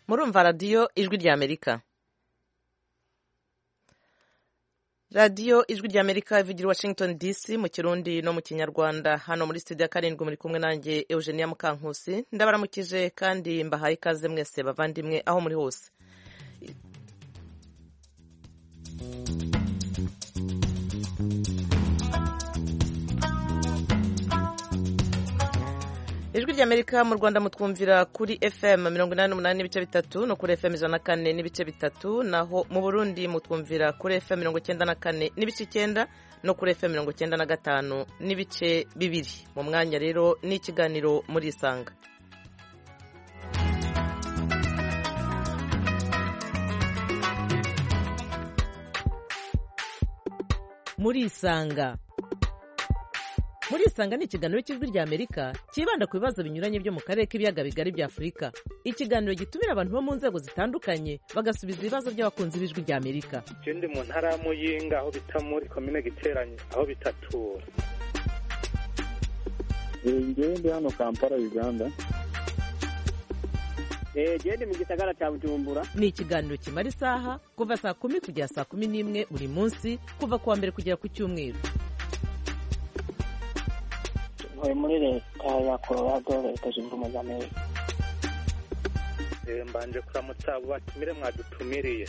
murumva radiyo ijwi ry'Amerika. Radiyo ijwi ry'Amerika ivugira i Washington DC mu Kirundi no mu Kinyarwanda. Hano muri studio ya 7 muri kumwe nanjye Eugenia Mukankusi, ndabaramukije kandi mbahaye ikaze mwese bavandimwe aho muri hose. Ijwi ry'Amerika mu Rwanda mutwumvira kuri FM 88.3 no kuri FM 104.3, naho mu Burundi mutwumvira kuri FM 94.9 no kuri FM 95.2. Mu mwanya rero ni ikiganiro muri Isanga. Muri Isanga ni ikiganiro cy'ijwi ry'Amerika kibanda ku bibazo binyuranye byo mu karere k'ibiyaga bigari bya Afurika. Ikiganiro gitumira abantu bo mu nzego zitandukanye bagasubiza ibibazo by'abakunzi b'ijwi ry'Amerika. Ndi mu ntara ya Muyinga aho bita muri komine Giteranyi aho bitatura. Ndi hano Kampala Uganda. Ndi mu gisagara cya Bujumbura. Ni ikiganiro kimara isaha kuva saa 10 kugera saa 11 buri munsi, kuva kuwa mbere kugera ku cyumweru. Muri leta ya Colorado, leta zunze ubumwe za Amerika. Mbanje kuramutsa abo batumire mwadutumiriye.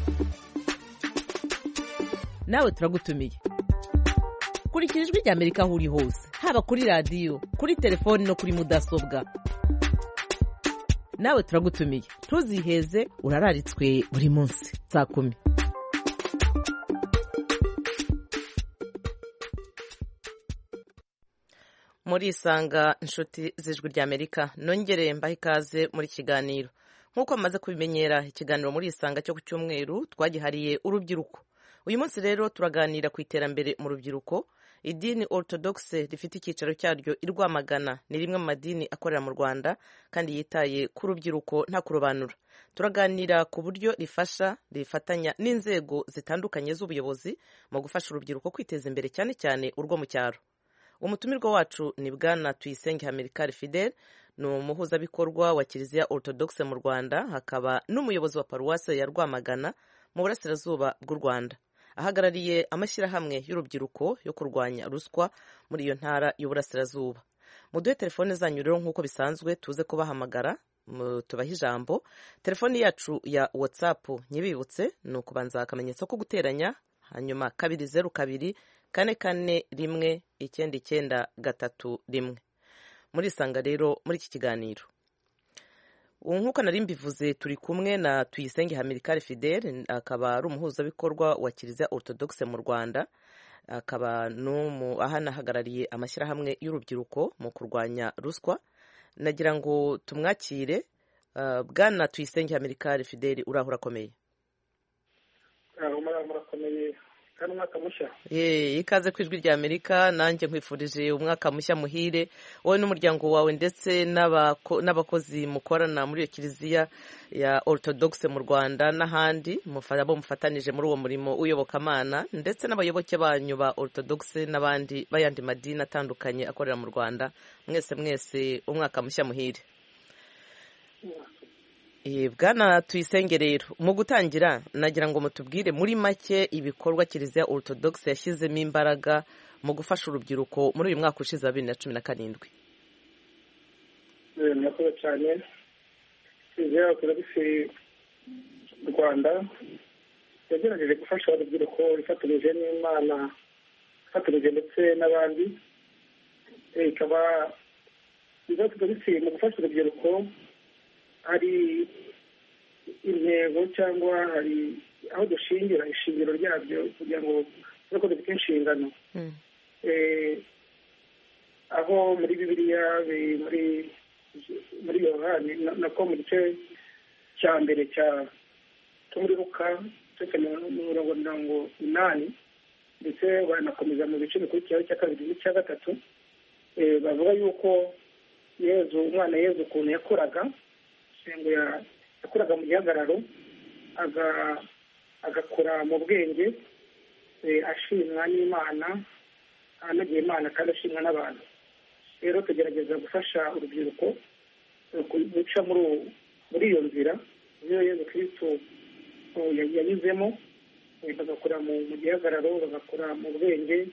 Nawe turagutumiye. Kurikira ijwi ry'Amerika aho uri hose, haba kuri radiyo, kuri telefoni no kuri mudasobwa. Nawe turagutumiye, ntuziheze, urararitswe buri munsi saa 10. Muri Isanga inshuti z'ijwi ry'Amerika, nongere mbahe ikaze muri kiganiro. Nk'uko amaze kubimenyera, ikiganiro muri Isanga cyo ku cyumweru twagihariye urubyiruko. Uyu munsi rero turaganira ku iterambere mu rubyiruko. Idini Orthodoxe rifite icyicaro cyaryo i Rwamagana, ni rimwe mu madini akorera mu Rwanda kandi yitaye ku rubyiruko nta kurobanura. Turaganira ku buryo rifatanya n'inzego zitandukanye z'ubuyobozi mu gufasha urubyiruko kwiteza imbere, cyane cyane urwo mu cyaro. Umutumirwa wacu ni Bwana Tuyisenge Hamilcar Fidèle, ni umuhuzabikorwa wa Kiliziya Orthodoxe mu Rwanda, hakaba n'umuyobozi wa paruwase ya Rwamagana mu burasirazuba bw'u Rwanda. Ahagarariye amashyirahamwe y'urubyiruko yo kurwanya ruswa muri iyo ntara y'uburasirazuba. Muduhe telefone zanyu rero nk'uko bisanzwe, tuze kubahamagara tubahe ijambo. Telefoni yacu ya WhatsApp nyibibutse ni ukubanza akamenyetso ko guteranya, hanyuma 202 441 muri Isanga rero muri iki kiganiro. Nk'uko nari mbivuze, turi kumwe na Tuyisenge Hamilcar Fidèle, akaba ari umuhuzabikorwa wa Kiliziya Orthodoxe mu Rwanda, akaba ahanahagarariye amashyirahamwe y'urubyiruko mu kurwanya ruswa. Nagira ngo tumwakire. Bwana Tuyisenge Hamilcar Fidèle, uraho urakomeye? Murakomeye. Umwaka mushya. Ikaze ku ijwi ry'Amerika, nanjye nkwifurije umwaka mushya muhire wowe n'umuryango wawe ndetse n'abakozi mukorana muri iyo Kiliziya ya Orthodoxe mu Rwanda n'ahandi abo mufatanije muri uwo murimo w'iyobokamana, ndetse n'abayoboke banyu ba Orthodoxe n'abandi bayandi madini atandukanye akorera mu Rwanda. Mwese umwaka mushya muhire. Bwana Tuyisenge rero, mu gutangira nagira ngo mutubwire muri make ibikorwa Kiliziya Orthodoxe yashyizemo imbaraga mu gufasha urubyiruko muri uyu mwaka ushize wa 2017. Murakoze cyane. Kiliziya Orthodoxe mu Rwanda yagerageje gufasha urubyiruko ifatanyije n'Imana, ifatanyije ndetse n'abandi. Ikaba Orthodoxe mu gufasha urubyiruko hari intego cyangwa hari aho dushingira ishingiro ryabyo kugira ngo nuko dufite inshingano. Aho muri Bibiliya muri Yohani nako mu gice cya mbere cyo muri Luka 8, ndetse banakomeza mu bice bikurikiraho cya 2 n'icya 3, bavuga yuko umwana Yezu ukuntu yakoraga yakoraga mu gihagararo, agakora mu bwenge, ashimwa n'Imana, anagiye Imana kandi ashimwa n'abantu. Rero tugerageza gufasha urubyiruko guca muri iyo nzira ibyo Yezu Kristo yanyuzemo, bagakora mu gihagararo, bagakora mu bwenge,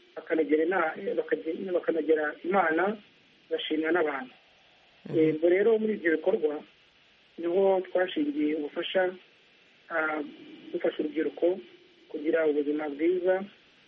bakanagera Imana, bashimwa n'abantu. Ubwo rero muri ibyo bikorwa niho twashingiye ubufasha, dufasha urubyiruko kugira ubuzima bwiza,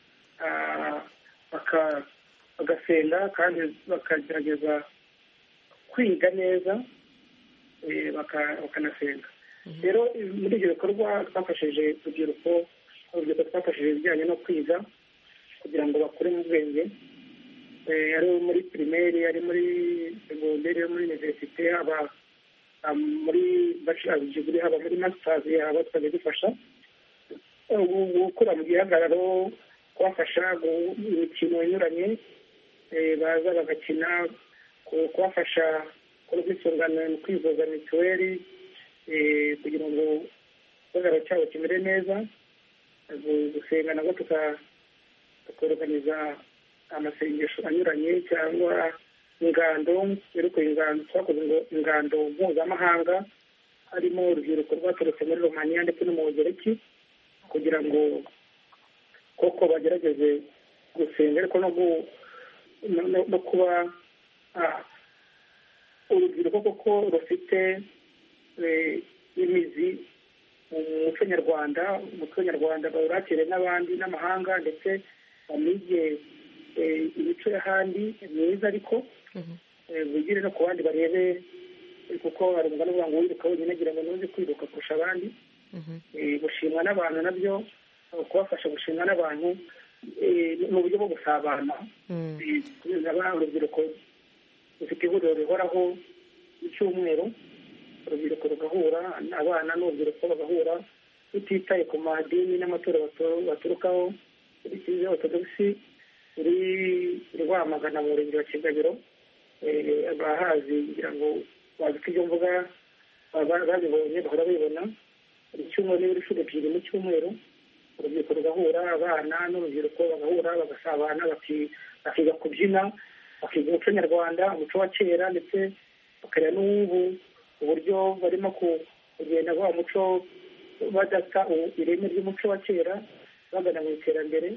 bagasenga kandi bakagerageza kwiga neza, bakanasenga. Rero muri ibyo bikorwa twafashije urubyiruko twafashije ibijyanye no kwiga kugira ngo bakure mu bwenge, ari muri pirimeri, ari muri segonderi, muri univerisite, haba muri bachelor degree, haba muri masters, haba twajya dufasha gukura mu gihagararo, kubafasha imikino inyuranye, baza bagakina, kubafasha kuri ubwisungane mu kwivuza mituweli, kugira ngo igihagararo cyabo kimere neza, gusenga nabwo tukorganiza amasengesho anyuranye cyangwa ingando. Twakoze ngo ingando mpuzamahanga, harimo urubyiruko rwaturutse muri Romania ndetse no mu Bugereki, kugira ngo koko bagerageze gusenga, ariko no kuba urubyiruko koko rufite imizi mu muco nyarwanda. Umuco nyarwanda bawurakire n'abandi n'amahanga, ndetse bamige imico y'ahandi myiza, ariko bigire no ku bandi barebe, kuko hari umugani uvuga ngo wiruka wenyine agira ngo ntuzi kwiruka kurusha abandi. Gushimwa n'abantu nabyo, kubafasha gushimwa n'abantu mu buryo bwo gusabana. Urubyiruko rufite ihuriro rihoraho icyumweru, urubyiruko rugahura, abana n'urubyiruko bagahura, tutitaye ku madini n'amatorero baturukaho. Kuri Kiliziya Orthodoxe uri Rwamagana mu murenge wa Kigabiro, abahazi ngira ngo bazi ko ibyo mvuga babibonye, bahora babibona. Icyumweru n'ibiri inshuro ebyiri mu cyumweru, urubyiruko rugahura, abana n'urubyiruko bagahura, bagasabana, bakiga kubyina, bakiga umuco nyarwanda, umuco wa kera, ndetse bakareba n'ubu uburyo barimo kugenda wa muco badata ireme ry'umuco wa kera, bagana mu iterambere.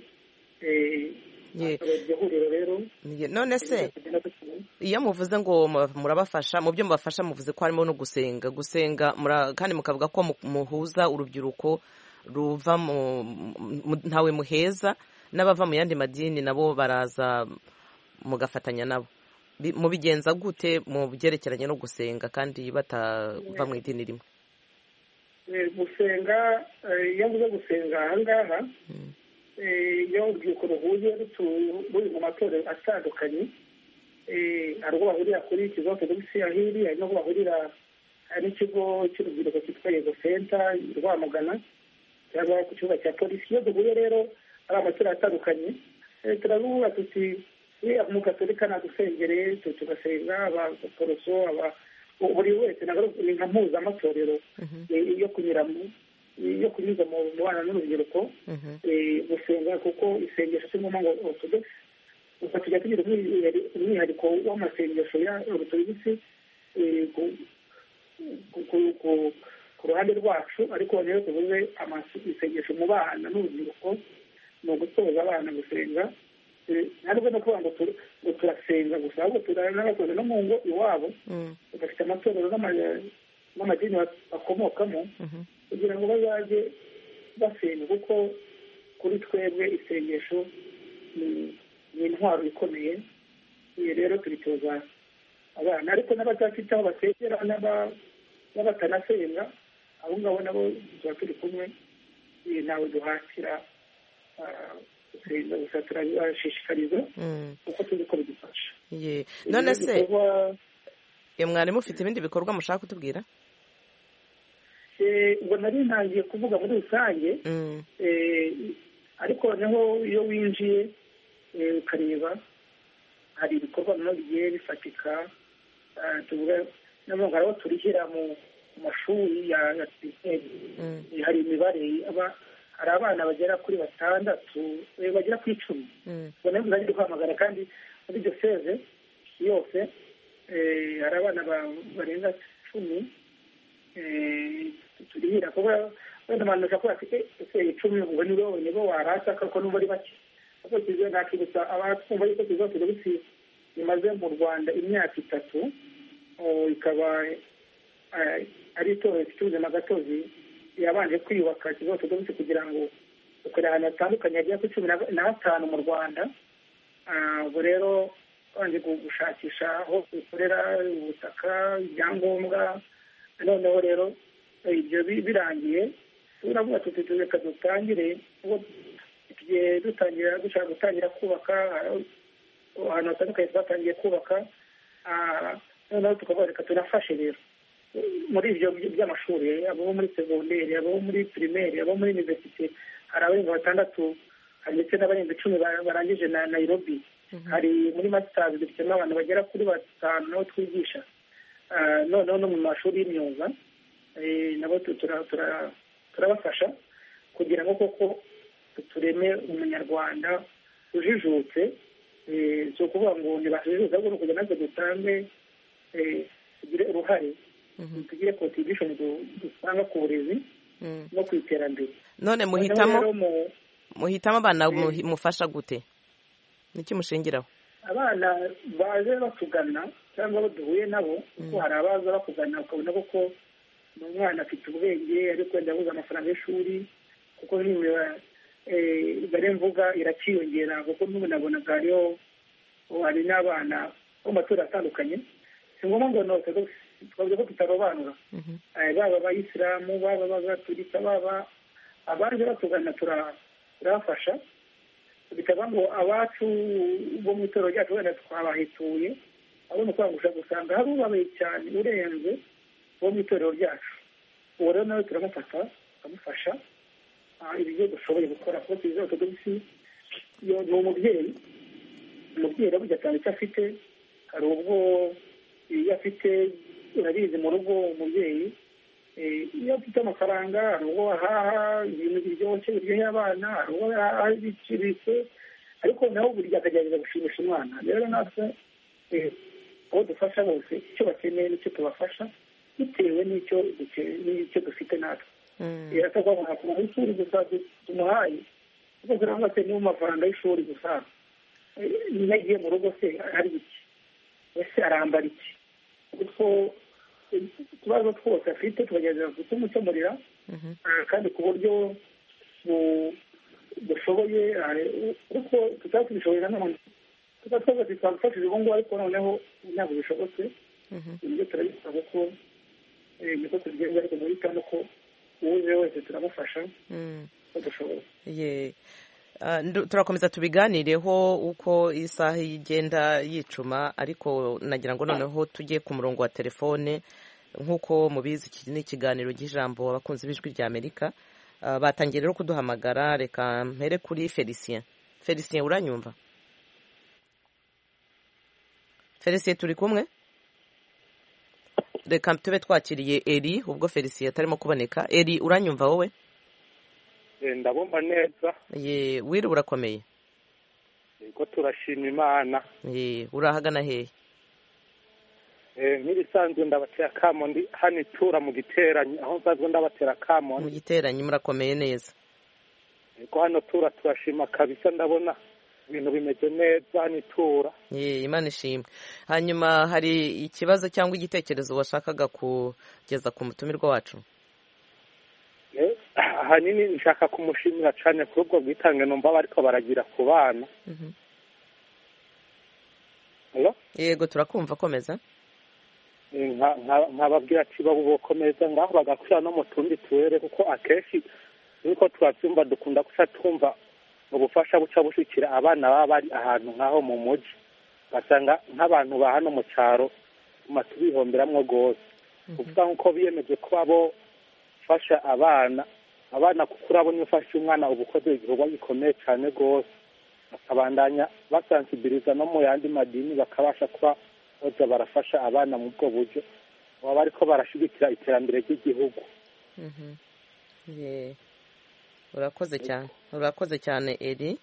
Iryo huriro rero, none se iyo muvuze ngo murabafasha, mu byo mubafasha muvuze ko harimo no gusenga kandi mukavuga ko muhuza urubyiruko ruva ntawe muheza, n'abava mu yandi madini nabo baraza mugafatanya nabo. Mubigenza gute mu byerekeranye no gusenga kandi batava mu idini rimwe? Gusenga, iyo mvuze gusenga aha ngaha, iyo urubyiruko ruhuye ruri mu matorero atandukanye, hari ubwo bahurira kuri Kiliziya Orthodoxe ahiri, hari n'ubwo bahurira n'ikigo cy'urubyiruko cyitwa Yego Center Rwamagana, cyangwa ku kibuga cya polisi. Iyo duhuye rero ari amatorero atandukanye, turavuga tuti mu Gatolika nadusengere, tugasenga, abaporoso, buri wese ni nka mpuzamatorero yo kunyuramo, yo kunyuza mu bana n'urubyiruko gusenga, kuko isengesho si ngombwa ngo Orthodox gusa, tujya tugira umwihariko w'amasengesho ya Orthodox ku ruhande rwacu, ariko rero tuvuze isengesho mu bana n'urubyiruko ni ugutoza abana gusenga. Ntabwo no kuvuga ngo turasenga gusa, ahubwo turanabakoze no mu ngo iwabo, bafite amatorero n'amadini bakomokamo, kugira ngo bazajye basenga, kuko kuri twebwe isengesho ni intwaro ikomeye. Rero turitoza abana, ariko n'abadafite aho basengera n'abatanasenga, abo ngabo nabo tuba turi kumwe, ntawe duhatira gusenga gusa, turabashishikariza kuko tuzi ko bidufasha. None se mwari mufite ibindi bikorwa mushaka kutubwira? Ubwo nari ntangiye kuvuga muri rusange, ariko naho iyo winjiye ukareba, hari ibikorwa bimwe bigiye bifatika. Tuvuga n'abantu aho turihira mu mashuri ya pirimeri, hari imibare, hari abana bagera kuri 6, bagera ku 10. ubwo nayo muzajya duhamagara, kandi muri iryo seze yose hari abana barenga 10 turihira kuba wenda abantu bashobora kuba ese 10 ngo nibo warasa kuko n'ubu ari bake kuko kizo nakibutsa abatwumva yuko kizo tubisi imaze mu Rwanda imyaka 3 ikaba ari itorero cy'ubuzima gatozi yabanje kwiyubaka kizo tubisi kugira ngo ukora ahantu hatandukanye hagiye ku 15 mu Rwanda. Ubwo rero banje gushakisha aho ikorera ubutaka ibyangombwa, noneho rero ibyo birangiye turavuga tuti reka dutangire tugiye dushaka gutangira kubaka ahantu hatandukanye twatangiye kubaka, noneho tukavuga reka tunafashe rero muri ibyo by'amashuri, abo muri segonderi, abo muri primaire, abo muri universite, hari abarenga 6 ndetse n'abarenga 10 barangije na Nairobi. Hari muri masters dufite n'abantu bagera kuri 5 twigisha, noneho no mu mashuri y'imyuga nabo turabafasha kugira ngo koko tureme umunyarwanda ujijutse, cyo kuvuga ngo ntibajijutse ahubwo kugira natwe dutange tugire uruhare, tugire contribution dutanga ku burezi no ku iterambere. None muhitamo abana mufasha gute? Niki mushingiraho? Abana baje batugana cyangwa baduhuye nabo, kuko hari abaza bakugana ukabona ko umwana afite ubwenge ariko ndabuza amafaranga y'ishuri, kuko bare mvuga irakiyongera, kuko n'ubu nabonaga hariho hari n'abana bo matura atandukanye. Si ngombwa ngo nose twavuze ko tutarobanura, baba abayisilamu, baba abagatulika, baba abaje batugana turafasha, bikaba ngo abacu bo mu itorero ryacu wenda twabahituye, abo mu kwangusha gusanga hari ubabaye cyane urenze bo mu itorero ryacu. Uwo rero nawe turamufata tukamufasha ibyo dushoboye gukora, kuko tuzi ko dufite ni umubyeyi burya cyane icyo afite. Hari ubwo iyo afite urabizi mu rugo umubyeyi iyo afite amafaranga, hari ubwo ahaha ibintu biryoshye biryoheye abana, hari ubwo ahaha ibiciriritse, ariko nawe burya akagerageza gushimisha umwana. Rero natwe abo dufasha bose icyo bakeneye nicyo tubafasha bitewe n'icyo dufite natwe. Atavuga ngo ishuri gusa tumuhaye, kuko turavuga ati niba amafaranga y'ishuri gusa, niyo agiye mu rugo se hari iki, ese arambara iki, kuko utubazo twose afite tubagerageza kutumukemurira kandi ku buryo dushoboye, kuko tutaba tubishoboye nanone tugatwaza twagufashije ubu ngubu, ariko noneho ntabwo bishobotse. Ibyo turabisaba ko niko tubigenza, ariko muri kano ko uwuje wese turamufasha ko dushoboye. Turakomeza tubiganireho uko isaha igenda yicuma, ariko nagira ngo noneho tujye ku murongo wa telefone. Nk'uko mubizi, iki ni ikiganiro cy'ijambo abakunzi b'ijwi rya Amerika. Batangiye rero kuduhamagara. Reka mpere kuri Felicien. Felicien, uranyumva? Felicien, turi kumwe? Reka tube twakiriye Eri, ubwo Felicien atarimo kuboneka. Eri, uranyumva wowe? Ndabumva neza. Wiri urakomeye? Yego, turashima Imana. Urahagana hehe? Nk'ibisanzwe ndabatera kamo ndi hano itura mu Giteranyi, aho nsanzwe ndabatera kamo. Mu Giteranyi murakomeye neza? Yego, hano tura turashima kabisa, ndabona ibintu bimeze neza hano itura. Imana ishimwe. Hanyuma hari ikibazo cyangwa igitekerezo washakaga kugeza ku mutumirwa wacu? Ahanini nshaka kumushimira cyane kuri ubwo bwitange numva bariko baragira ku bana. Yego, turakumva, komeza. nkababwira ati bakomeza ngaho bagakurira no mu tundi tuwere, kuko akenshi niko turabyumva dukunda guca twumva ubufasha buca bushikira abana baba bari ahantu nk'aho mu mujyi, basanga nk'abantu ba hano mu cyaro tuma tubihomberamwo rwose. kuvuga nk'uko biyemeje kuba bo fasha abana kuko urabona iyo ufashe umwana uba ukoze igikorwa gikomeye cyane rwose, bakabandanya basansibiriza no mu yandi madini bakabasha kuba boza barafasha abana mu bwo buryo baba bariko barashigikira iterambere ry'igihugu. Urakoze cyane Eri.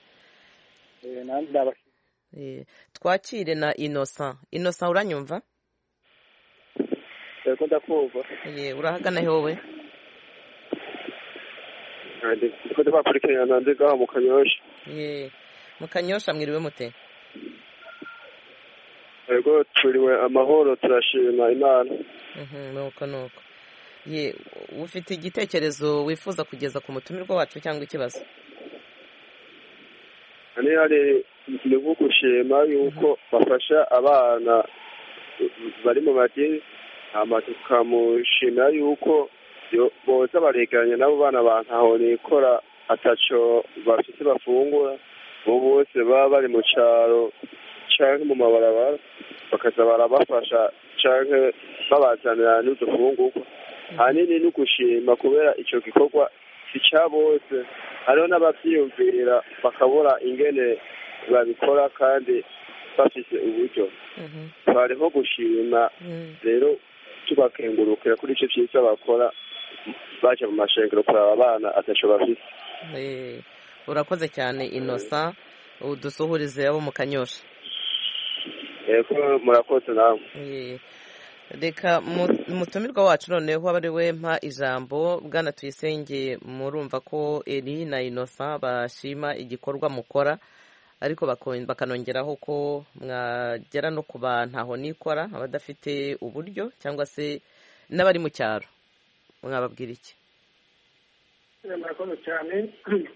Nandi twakire na Innocent. Innocent, uranyumva? ariko ndakumva. Urahagana he wowe? Ndiko ndabakurikirana ndigaho mu Kanyosha. Mu Kanyosha mwiriwe mute? Yego turiwe amahoro turashima Imana. Nuko. Ufite igitekerezo wifuza kugeza ku mutumirwa wacu cyangwa ikibazo? Hari nko gushima yuko bafasha abana bari mu madini, hama tukamushimira yuko boza baregeranya n'abo bana bantaho nikora ataco bafite bafungura, bo bose baba bari mu caro canke mu mabarabara bakaza barabafasha canke babazanira n'udufungurwa. Hanini no gushima kubera ico gikorwa si ca bose, hariho n'abavyiyumvira bakabura ingene babikora kandi bafise uburyo. Hariho gushima rero tubakengurukira kuri ico vyiza bakora baje mu mashengero kuraba abana ataco bafise. Urakoze cyane Innocent, udusuhurize abo mu Kanyosha. Yego murakoze nawe. Reka mutumirwa wacu noneho ari we mpa ijambo. Bwana Tuyisenge, murumva ko Eri na Innocent bashima igikorwa mukora, ariko bakanongeraho ko mwagera no ku bantaho nikora abadafite uburyo cyangwa se n'abari mu cyaro. Mwababwira iki? Murakoze cyane.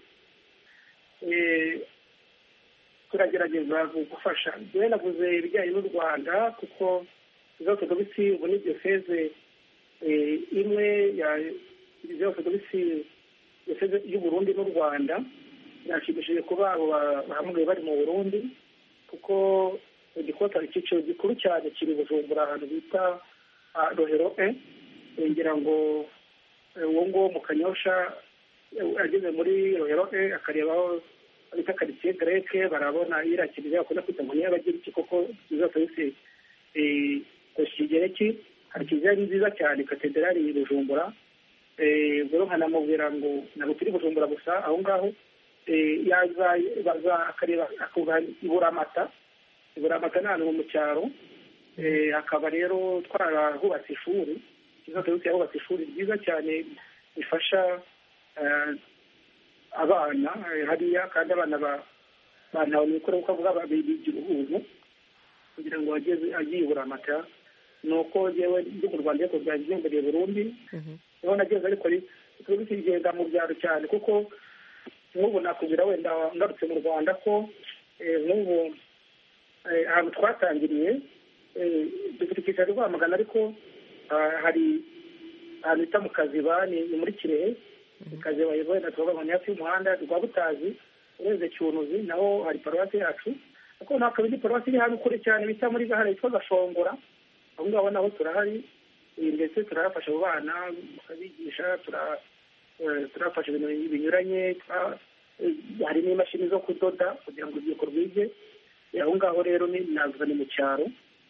Turagerageza gufasha. Njyewe navuze ibijyanye n'u Rwanda kuko izotodobisi ubu ni diyoseze imwe ya izotodobisi diyoseze y'u Burundi n'u Rwanda. Nashimishije kuba abo bahamwe bari mu Burundi kuko igikota icyiciro gikuru cyane kiri Bujumbura ahantu bita Rohero ngira ngo uwo ngo mu Kanyosha ageze muri Rohero akarebaho bita quartier grec barabona irakiriza bakunda kwita ngo niyo bagira iki koko izotodobisi Kigereki hari kizari nziza cyane katedrali Bujumbura. Bero nkanamubwira ngo nabo turi Bujumbura gusa aho ngaho baza akareba akuba Iburamata n'ahantu mu cyaro. Akaba rero twarahubatse ishuri, izotodobisi yahubatse ishuri ryiza cyane rifasha abana hariya, kandi abana bantaho nikora kuko avuga bigira ubuntu kugira ngo agiye Iburamata. Nuko jewe ndi mu Rwanda ariko byanjye mbere Burundi niho nageze, ariko bikigenda mu byaro cyane kuko nk'ubu nakubwira wenda ngarutse mu Rwanda ko nk'ubu ahantu twatangiriye dufite icyicaro Rwamagana, ariko hari ahantu bita mu Kaziba ni muri Kirehe. Kaziba wenda tuvuga ngo ni hafi y'umuhanda rwa Butazi ureze Cyunuzi, naho hari paruwasi yacu. Ariko nta kabindi paruwasi iri hano kure cyane bita muri Gahara yitwa Gashongora. Aho ngaho naho turahari, ndetse turafasha abo bana tukabigisha, turafasha ibintu binyuranye. Hari n'imashini zo kudoda kugira ngo urubyiruko rwige. Aho ngaho rero navuga ni mu cyaro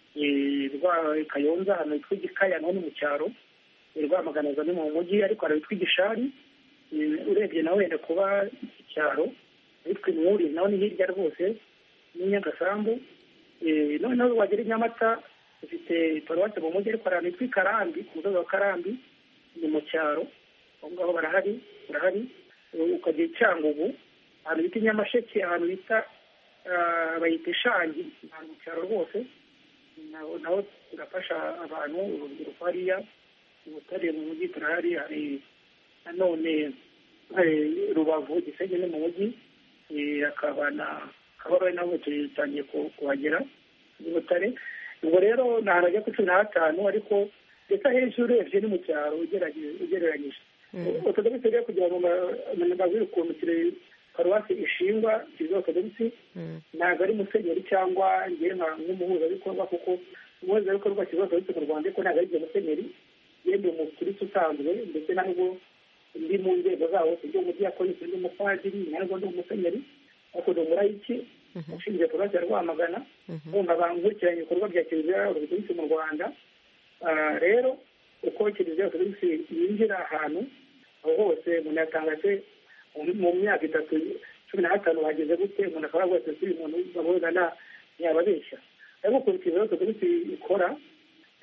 rwa Kayonza hano hitwa Igikaya, naho ni mu cyaro. Rwamagana ni mu mujyi, ariko hari hitwa Igishari. Urebye nawe wenda kuba icyaro hitwa Inwuri, naho ni hirya rwose n'Inyagasambu. Noneho wagera i Nyamata ufite paruwasi mu mujyi, ariko hari hitwa Karambi, ku musozi wa Karambi ni mu cyaro. Aho ngaho barahari. Ukajya Cyangugu ahantu bita Nyamasheke, ahantu bita bayita Ishangi, ahantu mu cyaro rwose. Naho turafasha abantu urubyiruko hariya. Butare mu mujyi turahari. Hari nanone Rubavu, Gisenyi ni mu mujyi. Akaba na Kabarore naho tutangiye kuhagera ni Butare. Ubwo rero ni ahantu hajya ku 15, ariko ndetse hejuru urebye ni mu cyaro ugereranyije. Orthodoxe rero kugira ngo mbabwire ukuntu paruwasi ishingwa izotodobisi ntabwo ari musenyeri cyangwa ngiye nk'umuhuzabikorwa, kuko umuhuzabikorwa kizotodobisi mu Rwanda ariko ntabwo ari igihe musenyeri yemwe mu kirisi usanzwe, ndetse ntabwo ndi mu nzego zawo ibyo umudiyakoni, ndi umupadiri, ntabwo ndi umusenyeri, ariko ndi umurayiki ushinzwe paruwasi ya Rwamagana. Bumva bankurikiranye ibikorwa bya kiliziya orthodoxe mu Rwanda. Rero uko kiliziya orthodoxe yinjira ahantu aho hose umuntu yatanga se mu myaka 15 hageze gute, umuntu akaba rwose si umuntu babona ntiyababeshya. Ariko ukuntu kiliziya orthodoxe ikora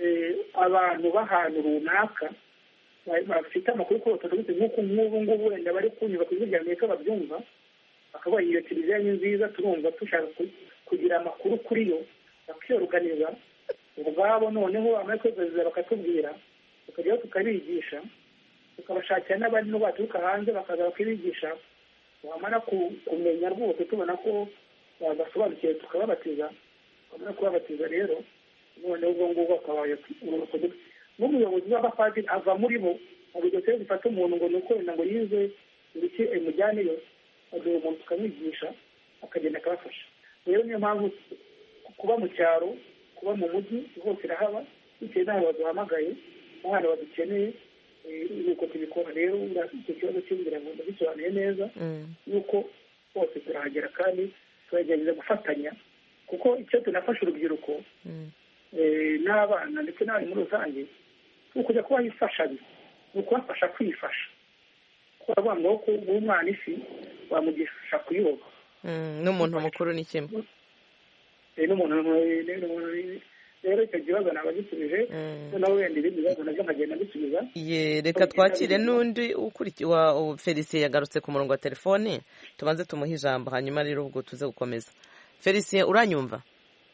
abantu b'ahantu runaka bafite amakuru kuri orthodoxe nk'uko nk'ubu ngubu wenda bari kunyura ku ijwi rya Amerika babyumva bakabaha iyo kiliziya ni nziza turumva dushaka kugira amakuru kuri yo bakiyoruganiza ubwabo noneho amakwezi bakatubwira tukajyaho tukabigisha tukabashakira n'abandi baturuka hanze bakaza bakibigisha bamara kumenya rwose tubona ko basobanukiwe tukababatiza bamara kubabatiza rero noneho ubwo ngubwo akabaye n'umuyobozi w'abapadiri ava muri bo abigoteye zifata umuntu ngo ni uko wenda ngo yize ibiki mujyaneyo aduha umuntu tukamwigisha akagenda akabafasha rero niyo mpamvu kuba mu cyaro kuba mu mujyi hose irahaba bitewe n'aho baduhamagaye n'ahantu badukeneye nuko tubikora rero icyo kibazo cy'inzira ngo ndabisobanuye neza yuko bose turahagera kandi turagerageza gufatanya kuko icyo tunafasha urubyiruko n'abana ndetse n'abari muri rusange ni ukujya kubaha imfashanyo ni ukubafasha kwifasha kuba ngo guha umwana ifi wamugisha kuyoba n'umuntu mukuru ni kimwe n'umuntu rero icyo kibazo naba gisubije noneho wenda ibindi bibazo nabyo nkagenda mbisubiza reka twakire n'undi wa Felicien yagarutse ku murongo wa telefone tubanze tumuhe ijambo hanyuma rero ubwo tuze gukomeza Felicien uranyumva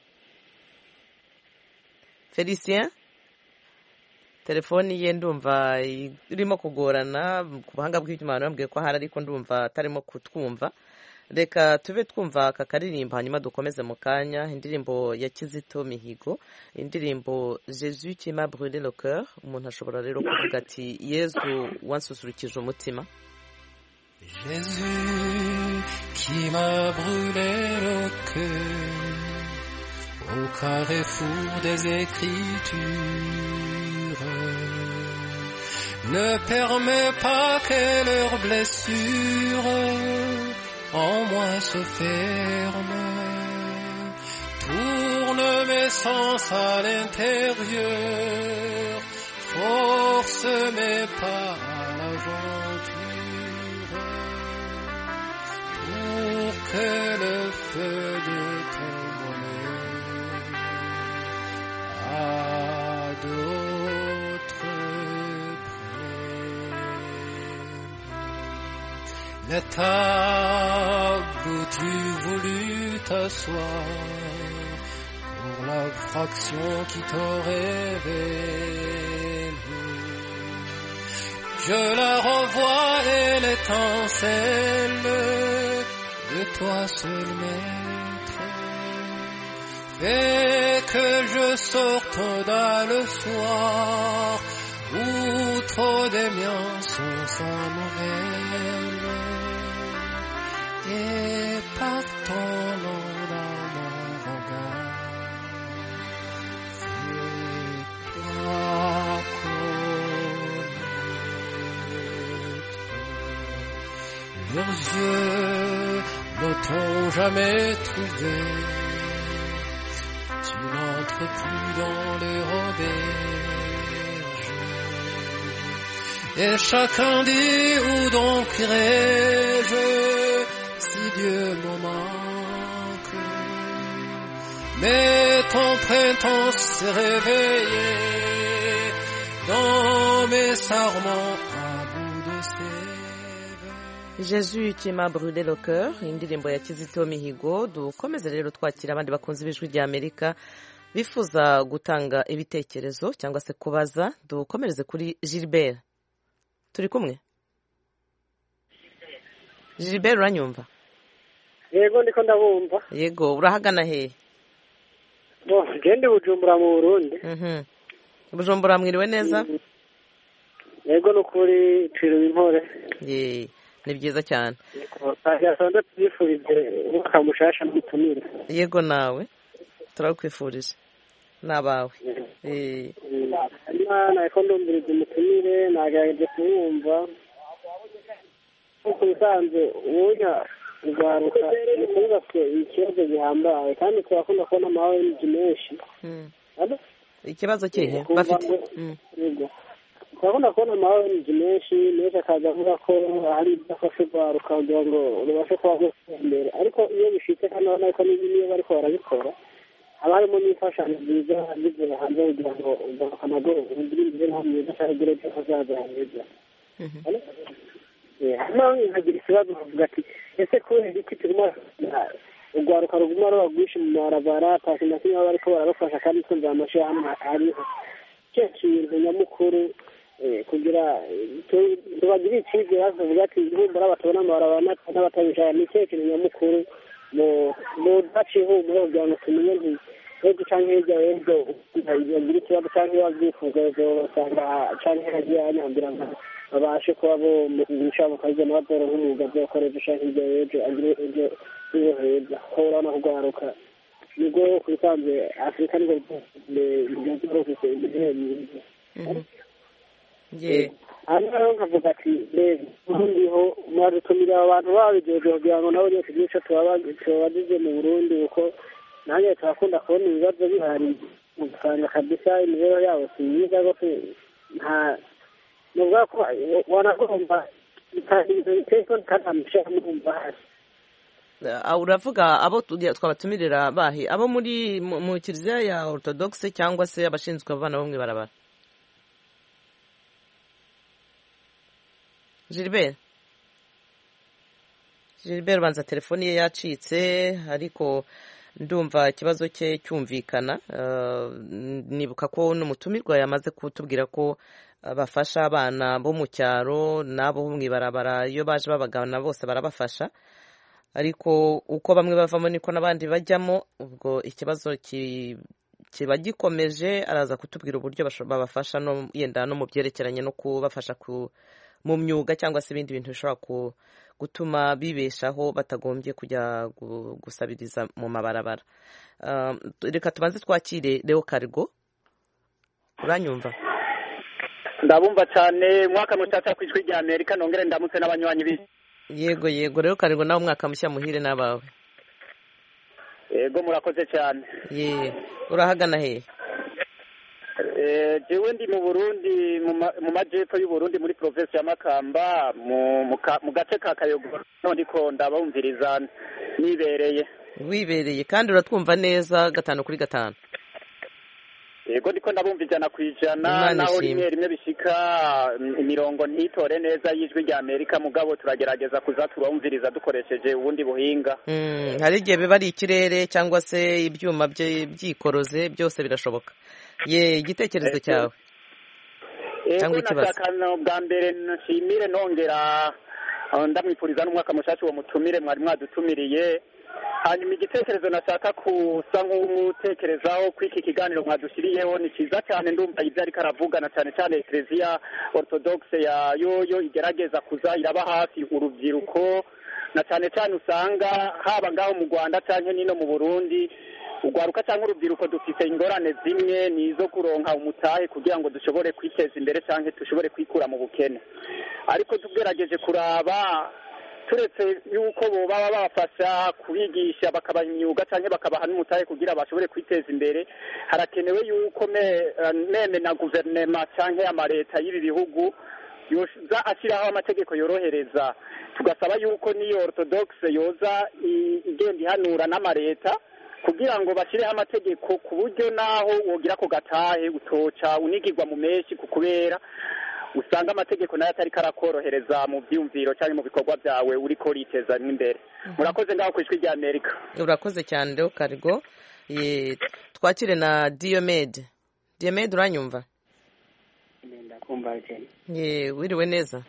Felicien telefoni ye ndumva irimo kugorana ku buhanga bw'ibyuma bambwiye ko hari ariko ndumva atarimo kutwumva reka tube twumva aka karirimbo hanyuma dukomeze mu kanya indirimbo ya Kizito Mihigo indirimbo Jésus qui m'a brûlé le cœur umuntu ashobora rero kuvuga ati Yezu wansusurukije umutima Jésus qui m'a brûlé le cœur au carrefour des Écritures ne permet pas que leurs blessures en moi se ferme, tourne mes sens à l'intérieur, force mes pas à l'aventure, pour que le feu de ton bonheur à d'autres prenne. La table où tu voulus t'asseoir pour la fraction qui t'aurait révélé, je la revois et l'étincelle de toi seul maître fait que je sorte dans le soir où trop des miens sont sans nouvelles. Et par ton nom dans mon regard, fais-toi connaître. Leurs yeux ne t'ont jamais trouvé, tu n'entres plus dans les auberges. Et chacun dit où donc irai-je si Dieu me manque, mais ton printemps s'est réveillé dans mes sarments à bout de sève. Jésus qui m'a brûlé le cœur indirimbo ya Kizito Mihigo dukomeze rero twakira abandi bakunze b'ijwi rya Amerika bifuza gutanga ibitekerezo cyangwa se kubaza dukomereze kuri Gilbert turi kumwe Gilbert uranyumva yego ndiko ndabumva yego urahagana hehe gende Bujumbura mu Burundi Bujumbura mwiriwe neza yego nukuri twiriwe impore ni byiza cyane yasanze twifurije umwaka mushasha mutumira yego nawe turakwifurije nabawe Imana iko ndumbiriza umutumire nagerageje kumwumva kuko bisanzwe ubunya ugaruka ukuvuga ko ikibazo gihambaye kandi turakunda kubona amahoro menshi ikibazo kihe bafite turakunda kubona amahoro menshi akaza avuga ko hari idafashe ugaruka kugira ngo rubashe kuba imbere ariko iyo bishitse kandi urabona ko niyo bariko barabikora haba harimo n'imfashanyo nziza zivuye hanze kugira ngo ugaruka nabwo ugire imibereho myiza cyangwa ugire ejo hazaza heza. hano nkagira ikibazo bavuga ati ese kubera iki turimo urwaruka ruguma ruba rwinshi mu marabara ata kintu na kimwe baba bariko barabafasha kandi twumva amashyirahamwe ariho cyo kintu nyamukuru kugira tubagire icyizere bavuga ati ihumura batabona amabarabara n'abatabishaka ni cyo kintu nyamukuru mu daci ihumura kugira ngo tumenye nti ejo cyangwa hirya y'ejo yagira ikibazo cyangwa iyo babyifuza usanga cyangwa hagiye hanyambira ngo babashe kuba bo bisha bakazana badora nk'umwuga byo bakoresha ushaka hirya y'ejo agire ejo heza ko urabona kugaruka nibwo kubisanzwe afurika nibwo byose ibihe myiza hano rero nkavuga ati rero ubundi ho mwadutumira abantu babigejeje kugira ngo nabo nyine tugire icyo tubabagize mu Burundi kuko nanjye turakunda kubona ibibazo bihari ugasanga kabisa imibereho yabo si myiza rwose nta nuvuga ko wanagomba ibintu biteye ko ntamusha kumva hasi uravuga abo twabatumirira bahe abo muri mu kiliziya ya orthodoxe cyangwa se abashinzwe abana bo mw'ibarabara Gilbert banza telefoni ye yacitse ariko ndumva ikibazo cye cyumvikana nibuka ko n'umutumirwa yamaze kutubwira ko bafasha abana bo mu cyaro n'abo mu ibarabara iyo baje babagana bose barabafasha ariko uko bamwe bavamo niko n'abandi bajyamo ubwo ikibazo kiba gikomeje araza kutubwira uburyo babafasha no yenda no mu byerekeranye no kubafasha mu myuga cyangwa se ibindi bintu bishobora gutuma bibeshaho batagombye kujya gusabiriza mu mabarabara. Reka tubanze twakire Leo Cargo. Uranyumva? Ndabumva cyane mwaka mushasha ku ijwi rya Amerika nongere ndamutse n'abanywanyi bi. Yego Leo Cargo nawe mwaka mushya muhire n'abawe. Yego murakoze cyane. Urahagana he? Jewe ndi mu Burundi mu majepfo y'u Burundi muri province ya Makamba mu gace ka Kayogoro ndiko ndabumviriza wibereye kandi uratwumva neza 5/5. Yego ndiko ndabumva 100% naho rimwe bishika imirongo ntitore neza y'ijwi rya Amerika mugabo turagerageza kuza turumviriza dukoresheje ubundi buhinga. Hari igihe biba ari ikirere cyangwa se ibyuma byikoroze byose birashoboka. Igitekerezo cyawe cyangwa ikibazo bwa mbere nshimire nongera ndamwifuriza n'umwaka mushasha uwo mutumire mwari mwadutumiriye hanyuma igitekerezo nashaka kusa nk'umutekerezaho kw'iki kiganiro mwadushyiriyeho ni cyiza cyane ndumva ibyo ariko aravugana cyane cyane Ecclesia Orthodoxe yoyo igerageza kuza iraba hafi urubyiruko na cyane cyane usanga haba ngaho mu Rwanda cyangwa nino mu Burundi ugwaruka cyangwa urubyiruko dufite ingorane zimwe nizo kuronka umutahe kugira ngo dushobore kwiteza imbere cyangwa dushobore kwikura mu bukene ariko tugerageje kuraba turetse yuko bo baba bafasha kubigisha bakabaha imyuga cyangwa bakabaha n'umutahe kugira bashobore kwiteza imbere harakenewe yuko meme na guverinoma cyangwa amaleta y'ibi bihugu yoza ashyiraho amategeko yorohereza tugasaba yuko niyo orthodoxe yoza igenda ihanura n'amaleta kugira ngo bashyireho amategeko ku buryo naho wogira ko gatahe utoca unigirwa mu menshi kubera usanga amategeko nayo atari karakorohereza mu byumviro cyangwa mu bikorwa byawe uriko riteza imbere murakoze ngaho ku ijwi rya Amerika. Urakoze cyane Leo Cargo. Twakire na Diomed uranyumva? Ndakumva cyane. Wiriwe neza?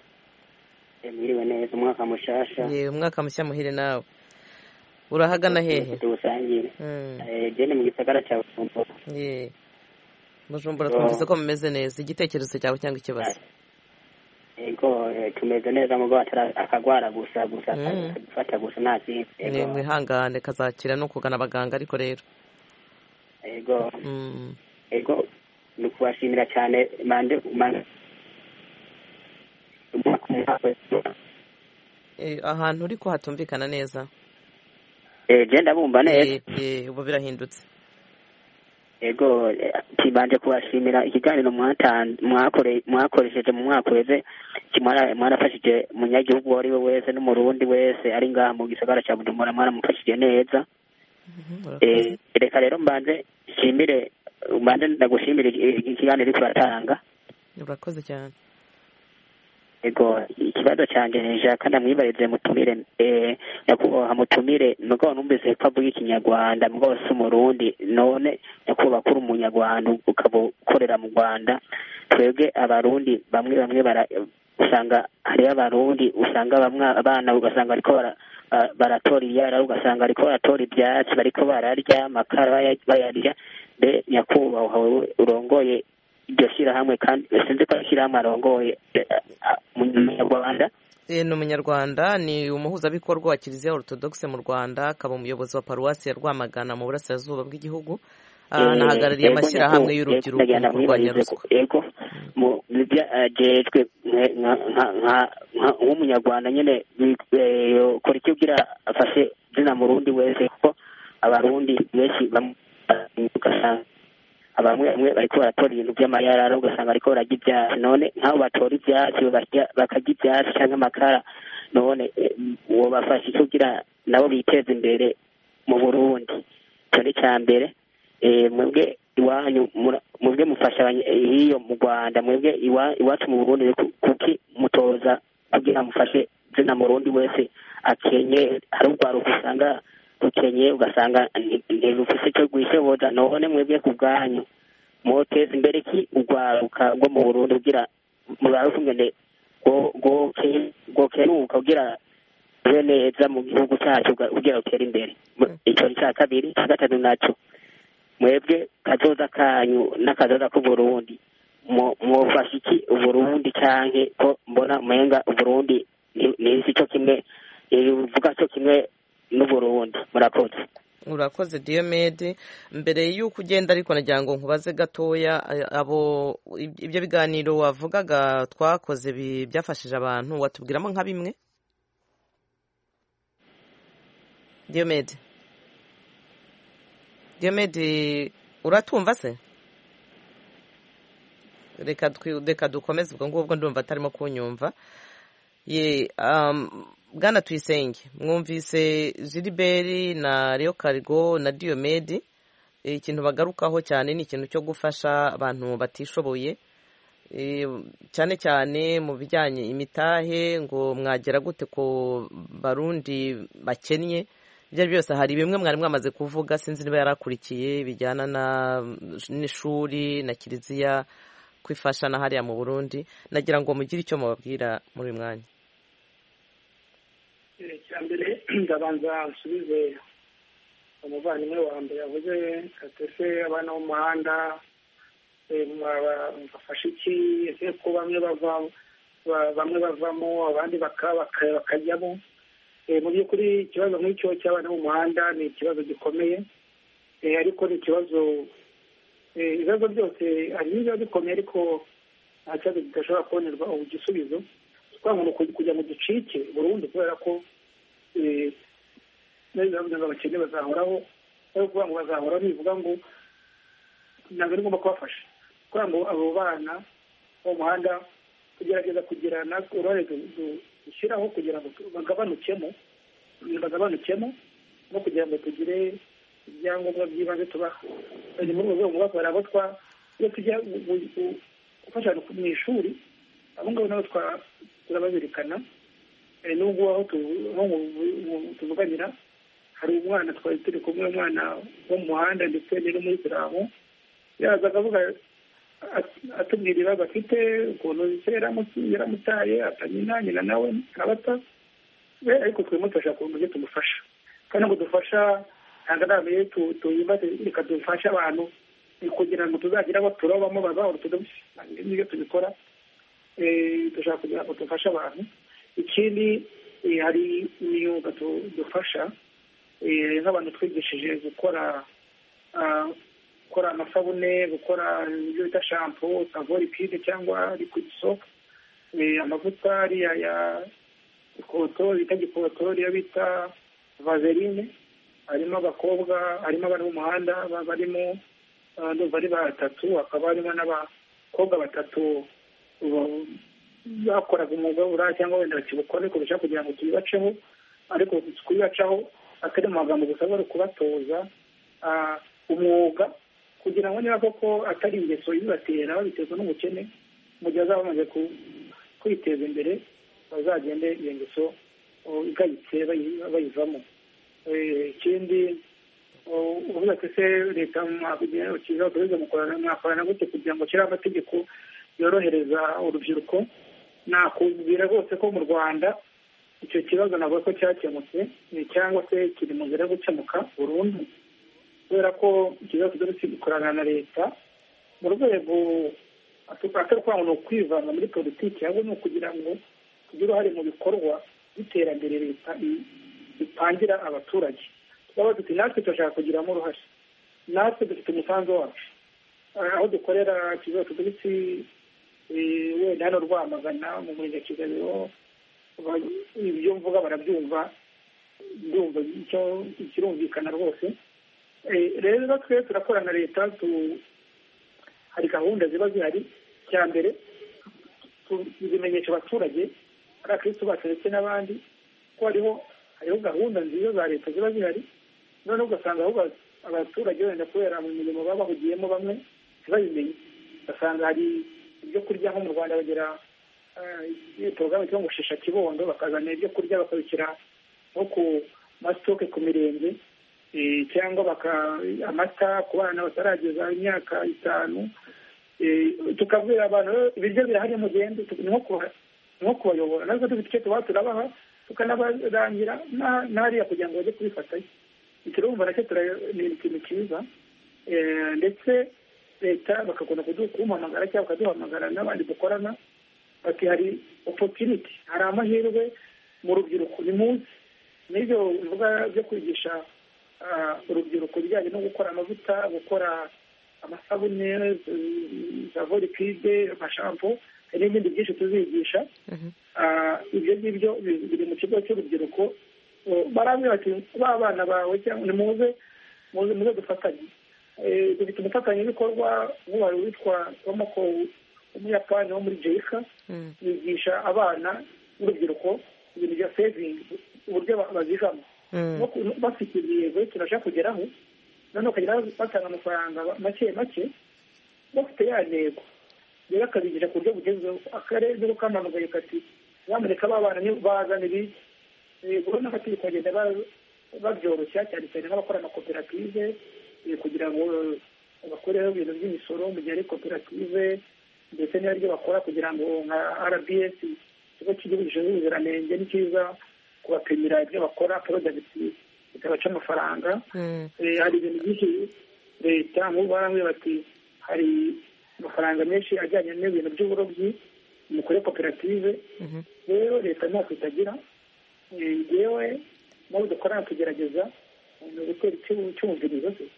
Mwiriwe neza umwaka mushasha. Umwaka mushya muhire nawe. Urahagana hehe? Tusangiye. Jene mu gisagara cya Bujumbura. Bujumbura twumvise ko mumeze neza igitekerezo cyawe cyangwa ikibazo? Ego tumeze neza mu batara akagwara gusa gufata gusa nazi. Ni mwihangane kazakira no kugana abaganga ariko rero. Ego nukubashimira cyane mande ahantu uri ko hatumvikana neza. Genda bumva neza. Ubu birahindutse. Ego kibanje kubashimira ikiganiro mwakoresheje mu mwaka weze mwarafashije munyagihugu wari we wese n'umurundi wese ari ngaha mu gisagara cya Bujumbura mwaramufashije neza reka rero mbanze ndagushimire ikiganiro turatanga. Urakoze cyane. Ego ikibazo cyanjye nshaka ndamwibarize mutumire nyakubahwa mutumire nuko numvise ko avuga ikinyarwanda mwose umurundi none nyakubahwa kuri umunyarwanda ukaba ukorera mu Rwanda twebwe abarundi bamwe usanga hari abarundi usanga bamwe abana ugasanga ariko baratora iyara ugasanga ariko baratora ibyatsi bariko bararya amakara bayarya be nyakubahwa urongoye iryo shyirahamwe kandi sinzi ko shyirahamwe arongoye umunyarwanda. Ni umunyarwanda, ni umuhuzabikorwa wa Kiliziya Orthodoxe mu Rwanda, akaba umuyobozi wa paruwasi ya Rwamagana mu burasirazuba bw'igihugu, anahagarariye amashyirahamwe y'urubyiruko mu kurwanya ruswa. Yego byajejwe nk'umunyarwanda nyine ukora icyo ugira afashe zina murundi wese kuko abarundi benshi ugasanga bamwe bariko baratora ibintu by'amayarara ugasanga bariko bararya ibyatsi none nk'abo batora ibyatsi bakarya ibyatsi cyangwa amakara none uwo bafashe icyo ugira nabo biteza imbere mu Burundi. Icyo ni cya mbere. Mwebwe iwanyu mwebwe mufasha iyo mu Rwanda mwebwe iwacu mu Burundi kuki mutoza kugira mufashe zina murundi wese akenye hari urwaruka usanga rukenye ugasanga ntirufise icyo rwishoboza none mwebwe ku bwanyu muteza imbere ki urwaruka rwo mu Burundi kugira muraruka ngene gokeruka kugira rube neza mu gihugu cyacu kugira rutere imbere. Icyo ni cya kabiri. Icya gatatu nacyo mwebwe kazoza kanyu n'akazoza k'Uburundi mwofasha iki Uburundi canke ko mbona umenga Uburundi ni cyo kimwe uvuga cyo kimwe n'Uburundi. Murakoze. Urakoze Diomede. Mbere y'uko ugenda ariko nagira ngo nkubaze gatoya ibyo biganiro wavugaga twakoze byafashije abantu watubwiramo nka bimwe. Diomede uratumva se? Reka dukomeze ubwo ngubwo ndumva atarimo kunyumva. Bwana Tuyisenge mwumvise Gilbert na Leo Karigo na Diomede ikintu bagarukaho cyane ni ikintu cyo gufasha abantu batishoboye cyane cyane mu bijyanye imitahe ngo mwagera gute ko barundi bakennye. Ibyo byose hari bimwe mwari mwamaze kuvuga sinzi niba yarakurikiye bijyana n'ishuri na kiliziya kwifasha na hariya mu Burundi. Nagira ngo mugire icyo mubabwira muri uyu mwanya. Cyambere ndabanza nsubize umuvandimwe wa mbere yavuze katese abana mu muhanda bafashe iki ese ko bamwe bavamo abandi bakajyamo. Mu by'ukuri ikibazo nk'icyo cy'abana mu muhanda ni ikibazo gikomeye ariko ni ikibazo ibibazo byose hari n'ibiba bikomeye ariko nta kibazo kidashobora kubonerwa igisubizo kugira ngo ducike burundu kubera ko abakene bazahoraho aho kuvuga ngo bazahoraho bivuga ngo ntabwo ari ngombwa kubafasha kugira ngo abo bana bo mu muhanda tugerageza kugirana uruhare dushyiraho kugira ngo bagabanukemo no kugira ngo tugire ibyangombwa by'ibanze tubaha. Muri urwo rwego bakora abo iyo tujya gufasha mu ishuri abo ngabo nabo turabazirikana. N'ubwo aho tuvuganira hari umwana twari turi kumwe umwana wo mu muhanda ndetse n'umuyisilamu yaza akavuga atubwira ibibazo afite ukuntu yaramutaye nyina nawe arabata ariko twimufasha ku buryo tumufasha kandi ngo dufasha ntabwo ntabwo tuyimbaze reka dufashe abantu kugira ngo tuzagira abo turobamo bazahora n'ibyo tubikora dushaka kugira ngo dufashe abantu. Ikindi hari imyuga dufasha nk'abantu twigishije gukora amasabune gukora ibyo bita shampo savori pide cyangwa liquid soap amavuta ariya ya gikotori bita gikotori iyo bita vaseline. Harimo abakobwa harimo abana b'umuhanda barimo bari batatu hakaba harimo n'abakobwa batatu bakoraga umwuga w'uburaya cyangwa wenda bakibukora ariko bishaka kugira ngo tubibaceho ariko kubibacaho atari mu magambo gusa bari kubatoza umwuga kugira ngo niba koko atari ingeso ibatera babiterwa n'ubukene mu gihe bazaba bamaze kwiteza imbere bazagende iyo ngeso igayitse bayivamo. Ikindi uvuga ko se leta mwakorana gute kugira ngo kiriho amategeko yorohereza urubyiruko? Nakubwira rwose ko mu Rwanda icyo kibazo navuga ko cyakemutse cyangwa se kiri mu nzira yo gukemuka burundu, kubera ko ikibazo cyose gikorana na leta mu rwego atari kwanga ni ukwivanga muri politiki, ahubwo ni ukugira ngo tugire uruhare mu bikorwa by'iterambere leta ipangira abaturage. Twaba tuti natwe turashaka kugiramo uruhare, natwe dufite umusanzu wacu aho dukorera ikibazo tuzi wenda hano Rwamagana mu murenge wa Kigali ibyo mvuga barabyumva, ndumva icyo kirumvikana rwose. Rero twe turakorana na leta, hari gahunda ziba zihari. Cya mbere tuzimenyesha abaturage ari abakirisitu bacu ndetse n'abandi ko hariho gahunda nziza za leta ziba zihari, noneho ugasanga ahubwo abaturage wenda kubera mu mirimo baba bahugiyemo bamwe ntibabimenye, ugasanga hari ibyo kurya nko mu Rwanda bagira porogaramu cyangwa gushisha kibondo, bakazana ibyo kurya bakabishyira nko ku masitoke ku mirenge, cyangwa amata ku bana batarageza imyaka 5, tukabwira abantu ibiryo birahari mugende, nko kubayobora natwe dufite icyo tuba turabaha tukanabarangira n'ariya kugira ngo bajye kubifatayo. Ikirumva nacyo ni ikintu cyiza, ndetse leta bakakunda kuduhamagara cyangwa bakaduhamagara n'abandi dukorana bati hari opportunity, hari amahirwe mu rubyiruko. Ni munsi n'ibyo bivuga byo kwigisha urubyiruko bijyanye no gukora amavuta, gukora amasabune, savo liquide, amashampo n'ibindi byinshi tuzigisha. Ibyo ngibyo biri mu kigo cy'urubyiruko. Barambwira bati ba bana bawe cyangwa muze dufatanye. Dufite umufatanyabikorwa w'uwari witwa Tomoko umuyapani wo muri Jeka, yigisha abana n'urubyiruko ibintu bya saving, uburyo bazigama bafite intego turashaka kugeraho, noneho ukagera batanga amafaranga make make bafite ya ntego. Rero akabigisha ku buryo bugezweho. Akarere niko kamamagaye kati nyamuneka ba bana bazana ibiki, ubona amategeko agenda babyoroshya cyane cyane nk'abakora amakoperative kugira ngo bakoreho ibintu by'imisoro mu gihe ari koperative, ndetse n'ibyo bakora kugira ngo nka RBS, ikigo cy'igihugu gishinzwe ubuziranenge, ni cyiza kubapimira ibyo bakora porodagiti bikabaca amafaranga. Hari ibintu byinshi leta nk'ubu barambwira bati hari amafaranga menshi ajyanye n'ibintu by'uburobyi mukore koperative. Rero leta ntako itagira, yewe nabo dukorana tugerageza gutera icyumvirizo se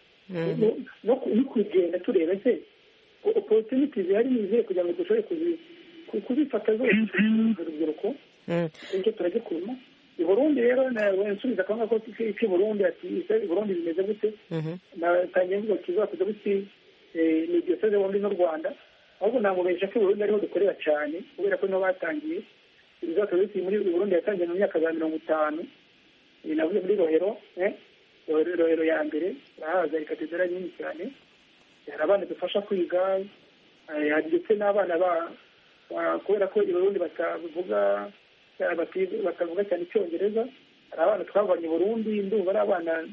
no kugenda tureba se opportunity zihari nizihe kugira ngo dushobore kuzifata zose urubyiruko. Icyo turagikuma i Burundi. Rero nawe nsubiza akanga ko iki Burundi ati i Burundi bimeze gute, natangiye mvuga kizakuza biti ni diocese bombi n'u Rwanda, ahubwo namubesha ko i Burundi ariho dukorera cyane kubera ko niho batangiye. Ibizato biti muri Burundi yatangiye mu myaka za 50, navuye muri Rohero ya mbere bahaza ikatedera nini cyane, hari abana dufasha kwiga, ndetse n'abana kubera ko i Burundi batavuga cyane Icyongereza, hari abana twavanye i Burundi, ndumva ari abana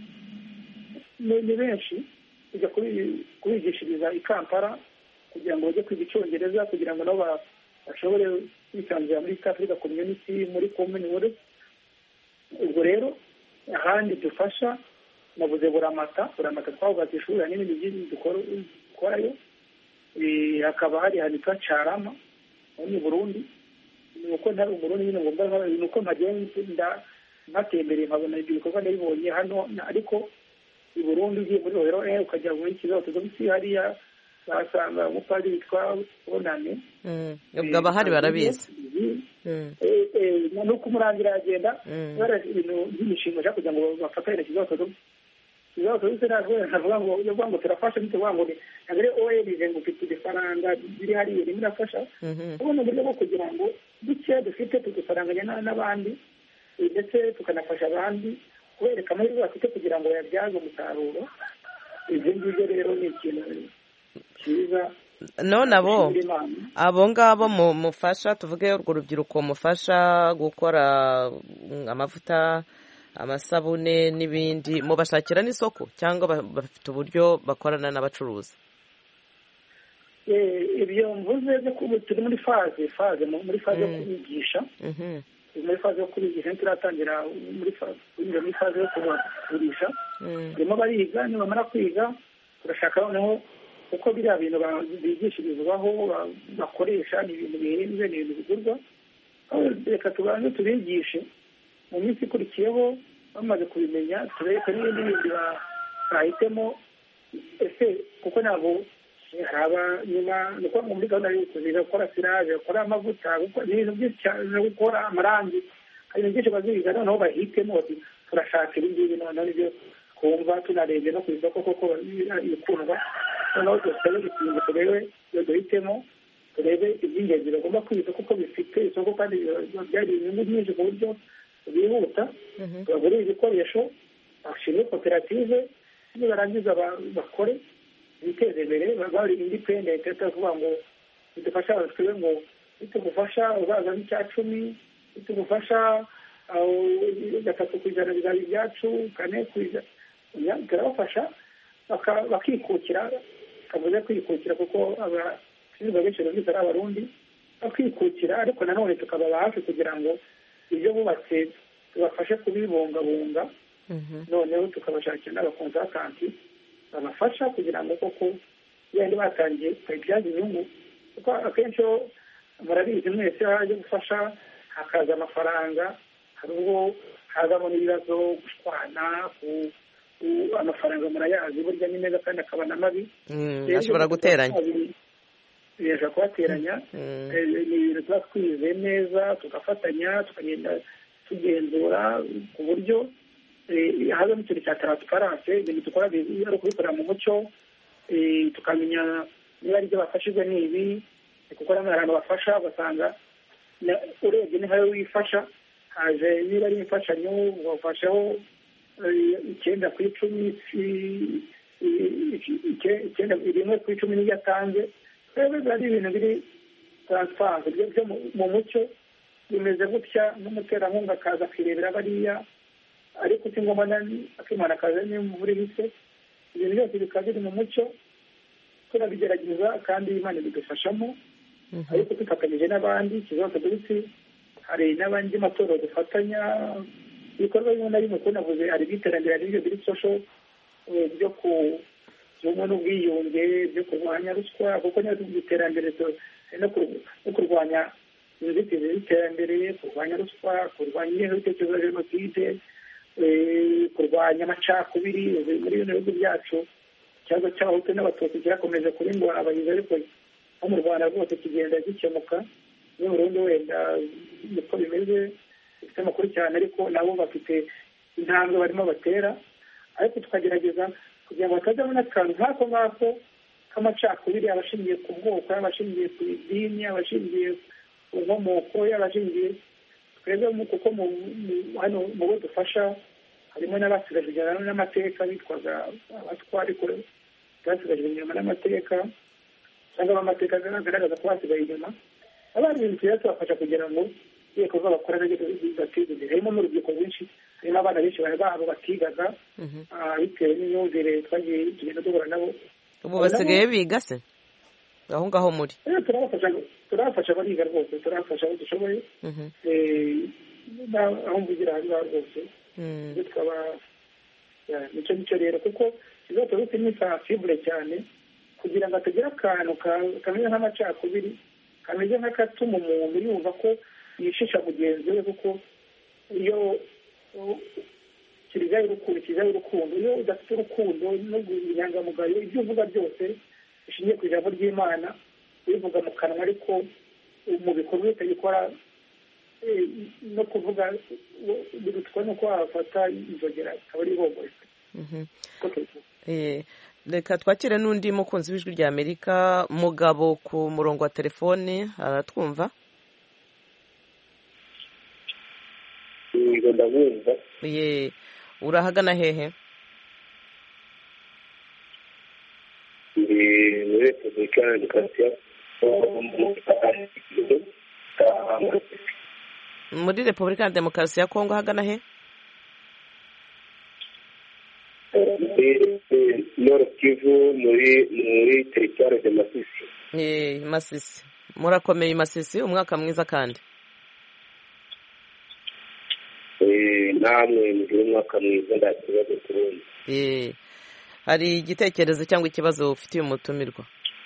ni benshi, kujya kubigishiriza i Kampala kugira ngo bajye kwiga Icyongereza kugira ngo nabo bashobore kwisanzura muri East Africa Community, muri Commonwealth. Ubwo rero ahandi dufasha navuze Buramata twavuze ishuri n'ibindi byinshi dukorayo. Hakaba hari handitwa Carama muri Burundi, nuko ntari Burundi nyine ngomba nuko mpagenda natembereye nkabona ibyo bikorwa ndabibonye hano, ariko i Burundi ugiye muri Rohero ukajya muri Kizato Dogisi hariya basanga umupadiri witwa Bonane. Ubwo abahari barabizi. Nuko umurangira agenda bara ibintu by'imishinga cyo kugira ngo bafatire Kizato Dogisi. Kizato Dogisi navuga ngo turafasha bitewe ngo agere OEL ngo ufite ifaranga biri hariya rimwe afasha, ubona uburyo bwo kugira ngo duke dufite tudufaranganya n'abandi, ndetse tukanafasha abandi kubereka amahirwe bafite kugira ngo bayabyaze umusaruro. Ibyo ngibyo rero ni ikintu cyiza. none abo ngabo mufasha, tuvuge urwo rubyiruko mufasha gukora amavuta, amasabune n'ibindi, mubashakira n'isoko cyangwa bafite uburyo bakorana n'abacuruzi? Ibyo mvuze turi muri faze yo kubigisha, muri faze yo kubigisha ntituratangira muri faze yo kubagurisha. Barimo bariga, nibamara kwiga turashaka noneho uko biriya bintu bigishirizwaho bakoresha ni ibintu bihenze, ni ibintu bigurwa. Reka tubanze tubigishe, mu minsi ikurikiyeho bamaze kubimenya tubereke n'ibindi bindi bahitemo. Ese kuko ntabwo haba nyuma ni ukuvuga ngo muri gahunda y'uko gukora siraje, gukora amavuta, ibintu byinshi cyane, gukora amarangi, hari ibintu byinshi baziga, noneho bahitemo bati turashaka ibi ngibi, noneho nibyo twumva tunarebye no ku isoko koko bikundwa. Noneho dusabe ikintu turebe iyo duhitemo, turebe iby'ingenzi bagomba kwiga kuko bifite isoko kandi byari inyungu nyinshi ku buryo bihuta. Tubagurire ibikoresho, bashinge koperative, nibarangiza bakore biteze imbere, bari independent, atavuga ngo bidufasha twebwe ngo bitugufasha uzaza n'icya-10, bitugufasha 3% bizaba ibyacu, 4% turabafasha bakikukira. Kavuze kwikukira kuko abashinzwe benshi bose ari abarundi, bakikukira, ariko nanone tukababa hafi kugira ngo ibyo bubatse tubafashe kubibungabunga. Noneho tukabashakira n'abakonsatanti babafasha kugira ngo koko yandi batangiye bayibyaze inyungu, kuko akenshi murabizi mwese haje gufasha hakaza amafaranga, hari ubwo hazamo n'ibibazo, gushwana, amafaranga murayazi burya ni meza kandi akaba na mabi, ashobora guteranya, birashobora kubateranya. Ni ibintu tuba twize neza, tugafatanya, tukagenda tugenzura ku buryo hazamo ikintu cya taransiparanse. Ibintu dukora ari ukubikorera mu mucyo, tukamenya niba ari ibyo bafashijwe n'ibi, kuko hari abantu bafasha ugasanga urebye ni nkayo wifasha, haje niba ari imfashanyo bafasheho 9 ku 10, 1 ku 10 niyo yatanze. Rero ari ibintu biri taransiparanse byo mu mucyo, bimeze gutya, n'umuterankunga akaza akirebera bariya, ariko si ngombwa akimana akaza muri bise. Ibintu byose bikaba biri mu mucyo, turabigerageza kandi Imana bidufashamo, ariko dufatanyije n'abandi. Ikibazo dufite hari n'abandi matorero dufatanya ibikorwa bimwe na bimwe, kuko navuze hari by'iterambere, hari ibyo biri social, byo ku bumwe n'ubwiyunge, byo kurwanya ruswa, kuko niyo iterambere no kurwanya inzitizi z'iterambere, kurwanya ruswa, kurwanya ingengabitekerezo ya jenoside, kurwanya amacakubiri. Muri bino bihugu byacu ikibazo cy'abahutu n'abatutsi kirakomeje kurindwa abahizi, ariko nko mu Rwanda rwose kigenda gikemuka. Ni Burundi wenda niko bimeze, bifite amakuru cyane, ariko nabo bafite intambwe barimo batera, ariko tukagerageza kugira ngo batajyamo n'akantu nk'ako ngako k'amacakubiri, abashingiye ku bwoko, abashingiye ku idini, abashingiye ku nkomoko, abashingiye twebwe, kuko hano mu bo dufasha harimo n'abasigajwe inyuma n'amateka bitwaga abatwa, ariko basigajwe inyuma n'amateka cyangwa amateka agaragaza ko basigaye inyuma. Abandi bintu tuba tubafasha kugira ngo ibikorwa bakora bateze imbere. Harimo n'urubyiruko rwinshi, harimo abana benshi babo batigaga bitewe n'imyumvire twagiye tugenda duhura nabo. Ubu basigaye biga se aho ngaho muri? Turabafasha bariga rwose, turabafasha aho dushoboye, aho mvugira aha ngaha rwose. Tukaba nicyo rero, kuko ikibazo turabufite ni sensible cyane, kugira ngo atagira akantu kameze nk'amacakubiri, kameze nk'akatuma umuntu yumva ko yishisha mugenzi we, kuko iyo kirizaho urukundo, iyo udafite urukundo n'ubunyangamugayo, ibyo uvuga byose bishingiye ku ijambo ry'Imana, ubivuga mu kanwa ariko mu bikorwa utagikora, no kuvuga birutwa nuko wafata inzogera akaba ari ihomboka. Reka twakire n'undi mukunzi w'ijwi rya Amerika. Mugabo ku murongo wa telefone, aratwumva? urahagana hehe? muri repubulika ya demokarasi ya muri repubulika ya demokarasi ya kongo hagana he? nord kivu muri teritwari de Masisi. Masisi murakomeye Masisi, umwaka mwiza kandi. namwe mugire umwaka mwiza nta kibazo turundi. Hari igitekerezo cyangwa ikibazo ufitiye umutumirwa?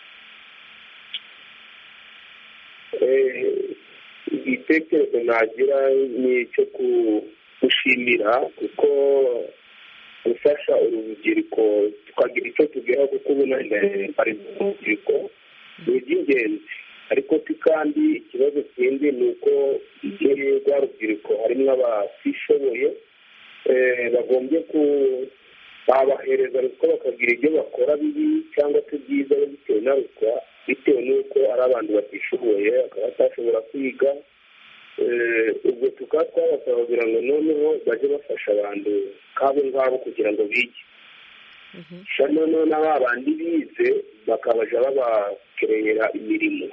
igitekerezo nagira ni icyo gushimira kuko gufasha urubyiruko tukagira icyo tugeraho, kuko ubona bari mu rubyiruko ni iby'ingenzi, ariko kandi ikibazo kindi ni uko muri rwa rubyiruko harimo abatishoboye bagombye babahereza ruswa bakagira ibyo bakora bibi cyangwa se byiza bitewe na ruswa, bitewe n'uko ari abantu batishoboye bakaba batashobora kwiga. ubwo tukaba twabasaba kugira ngo noneho bajye bafasha abantu nk'abo ngabo kugira ngo bige. noneho na ba bandi bize bakabasha babakerera imirimo.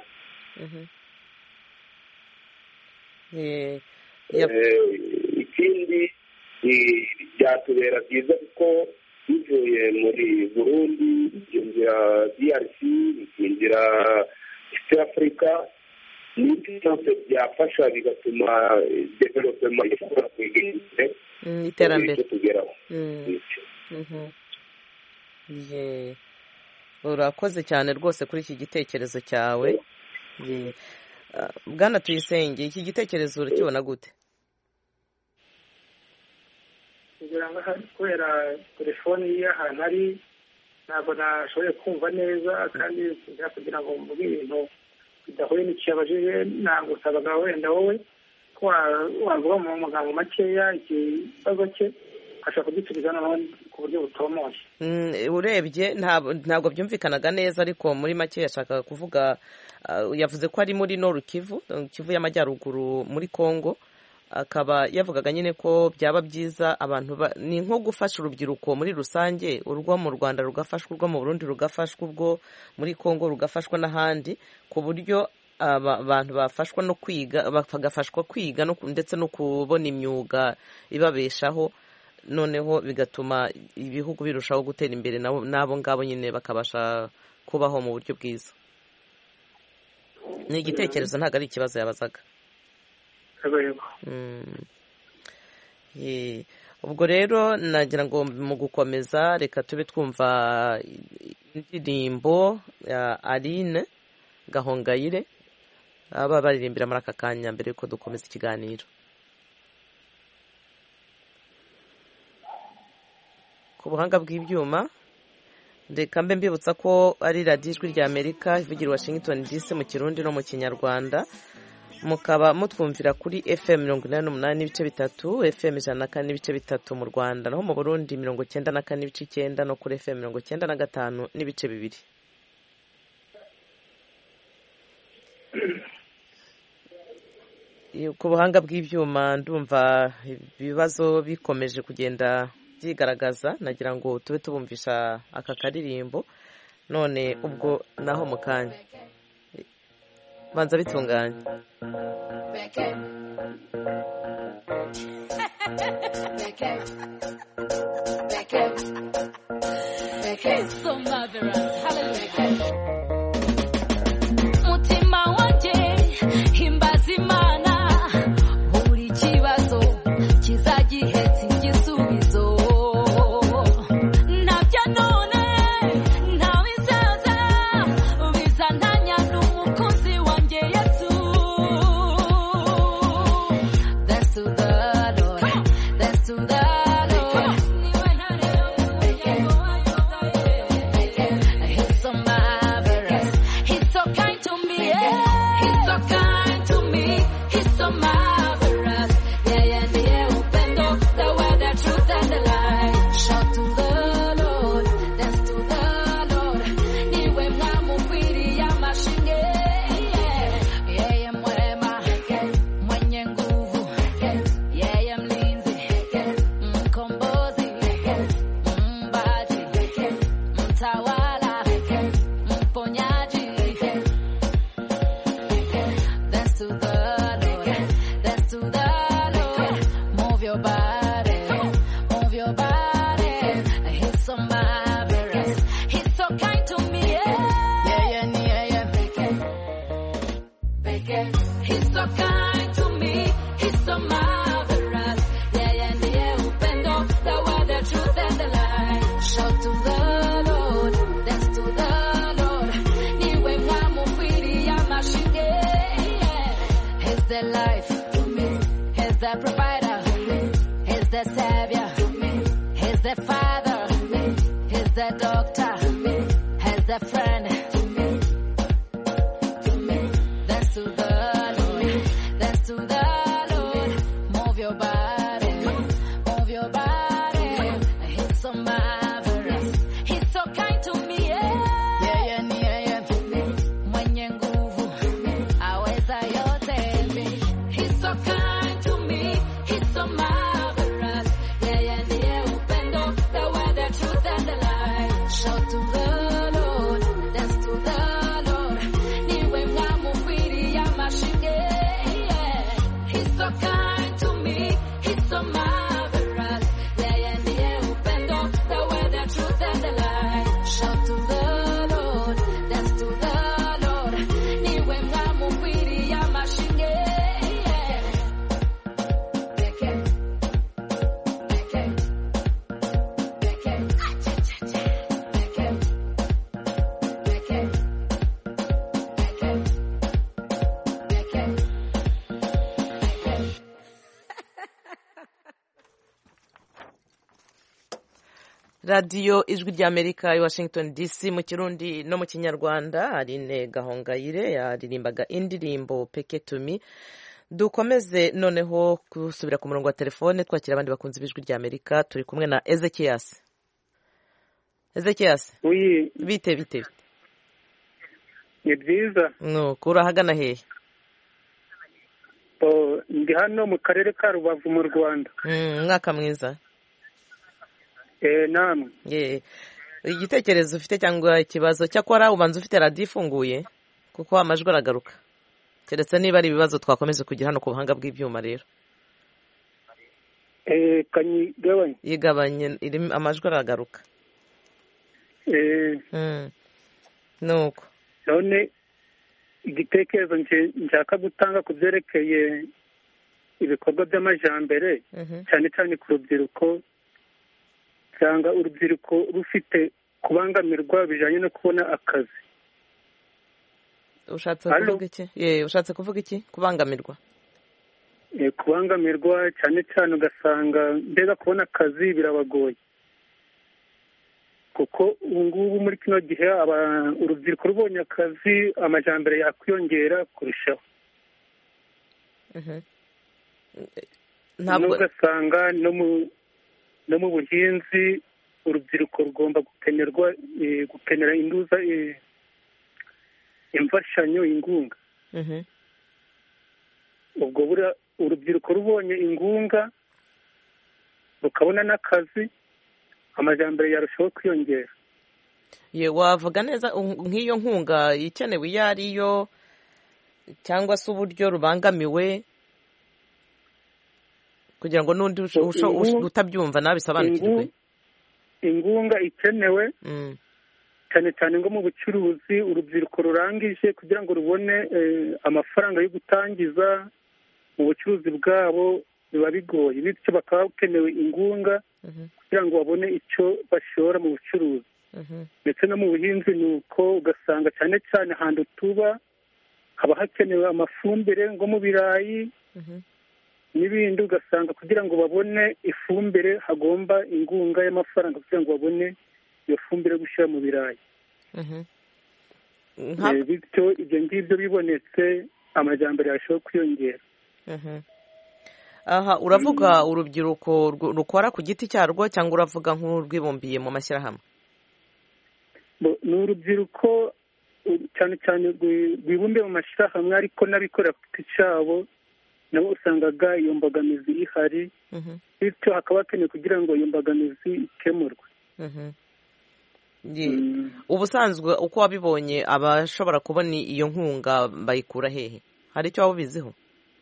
ikindi byatubera byiza kuko bivuye muri Burundi bikinjira DRC bikinjira East Africa, n'ibyo byose byafasha bigatuma development ishobora kwigira iterambere tugeraho. urakoze cyane rwose kuri iki gitekerezo cyawe. Bwana Tuyisenge, iki gitekerezo urakibona gute? kugira ngo kubera telefoni y'ahantu ari ntabwo nashoboye kumva neza, kandi kugira ngo mvuge ibintu bidahuye n'ikiyabajije nagusabaga wenda wowe ko wavuga mu magambo makeya ikibazo cye ashaka kugisubiza noneho ku buryo butomoye. Urebye ntabwo byumvikanaga neza, ariko muri make yashakaga kuvuga, yavuze ko ari muri Nord Kivu y'amajyaruguru muri Kongo, akaba yavugaga nyine ko byaba byiza abantu ni nko gufasha urubyiruko muri rusange, urwo mu Rwanda rugafashwa, urwo mu Burundi rugafashwa, urwo muri Kongo rugafashwa n'ahandi, ku buryo abantu bafashwa no kwiga, bagafashwa kwiga ndetse no kubona imyuga ibabeshaho, noneho bigatuma ibihugu birushaho gutera imbere, n'abo ngabo nyine bakabasha kubaho mu buryo bwiza. Ni igitekerezo, ntabwo ari ikibazo yabazaga. ubwo rero nagira ngo mu gukomeza reka tube twumva indirimbo ya Aline Gahongayire aba baririmbira muri aka kanya mbere yuko dukomeza ikiganiro. Ku buhanga bw'ibyuma reka mbe mbibutsa ko ari radiyo Ijwi rya Amerika ivugira Washington DC mu Kirundi no mu Kinyarwanda, mukaba mutwumvira kuri FM 88 n'ibice bitatu, FM 104 n'ibice bitatu mu Rwanda, naho mu Burundi 94 n'ibice 9 no kuri FM 95 n'ibice bibiri. Ku buhanga bw'ibyuma ndumva ibibazo bikomeje kugenda byigaragaza, nagira ngo tube tubumvisha aka karirimbo none ubwo naho mu kanya banza bitunganye. Mutima wanjye himbaza Imana, buri kibazo kizagihetse igisubizo. Ntabyo none ntabizaza bizantanya n'umukunzi wanjye Yesu. Dance to the Lord, dance to the Lord. hand. Dance to the Lord. Dance to the Lord. Move your body. Move your body. He's so marvelous. He's so kind to me. Yeah. Mwenye nguvu. Aweza yote. He's so kind to me. He's so marvelous. Yeah. Upendo. The way, the truth, and the light. Shout to the Lord. Dance to the Lord. Niwe mwamufiri ya mashige. He's so kind to me. He's so marvelous. Yeah. Upendo. The way, the truth, and the light. Shout to the Lord. Dance to the Lord. Niwe mwamufiri ya mashige. radiyo ijwi ry'amerika i washington dc mu kirundi no mu kinyarwanda. Aline Gahongayire yaririmbaga indirimbo peke tumi. Dukomeze noneho gusubira ku murongo wa telefone twakira abandi bakunze b'ijwi ry'amerika. Turi kumwe na Ezekias. bite ni byiza. nuko urahagana hehe? Ndi hano mu karere ka Rubavu mu Rwanda. Umwaka mwiza. Namwe. Igitekerezo ufite cyangwa ikibazo? Cyakora ubanza ufite radiyo ifunguye kuko amajwi aragaruka, keretse niba ari ibibazo twakomeza kugira hano ku buhanga bw'ibyuma. Rero yigabanye amajwi aragaruka. nuko none igitekerezo nshaka gutanga ku byerekeye ibikorwa by'amajyambere, cyane cyane ku rubyiruko, usanga urubyiruko rufite kubangamirwa bijyanye no kubona akazi. ushatse kuvuga iki? Kubangamirwa kubangamirwa cyane cyane ugasanga mbega kubona akazi birabagoye, kuko ubu ngubu muri kino gihe urubyiruko rubonye akazi amajyambere yakwiyongera kurushaho. ugasanga no mu buhinzi urubyiruko rugomba gukenera imfashanyo, ingunga. ubwo urubyiruko rubonye ingunga rukabona n'akazi, amajyambere yarushaho kwiyongera. wavuga neza nk'iyo nkunga ikenewe iyo ariyo, cyangwa se uburyo rubangamiwe kugira ngo n'undi utabyumva nabisobanukirwe? Ingunga ikenewe cyane cyane ngo mu bucuruzi urubyiruko rurangije kugira ngo rubone amafaranga yo gutangiza mu bucuruzi bwabo biba bigoye, bityo bakaba bakenewe ingunga kugira ngo babone icyo bashora mu bucuruzi. ndetse no mu buhinzi ni uko, ugasanga cyane cyane ahantu tuba haba hakenewe amafumbire ngo mu birayi n'ibindi, ugasanga kugira ngo babone ifumbire hagomba ingunga y'amafaranga kugira ngo babone iyo fumbire gushyira mu birayi. bityo ibyo ngibyo bibonetse amajyambere yarushaho kwiyongera. aha uravuga urubyiruko rukora ku giti cyarwo cyangwa uravuga nk'urwibumbiye mu mashyirahamwe? ni urubyiruko cyane cyane rwibumbiye mu mashyirahamwe, ariko n'abikorera ku giti cyabo nabo usangaga iyo mbogamizi ihari, bityo hakaba hakenewe kugira ngo iyo mbogamizi ikemurwe. ubusanzwe uko wabibonye abashobora kubona iyo nkunga bayikura hehe? Hari icyo waba ubiziho?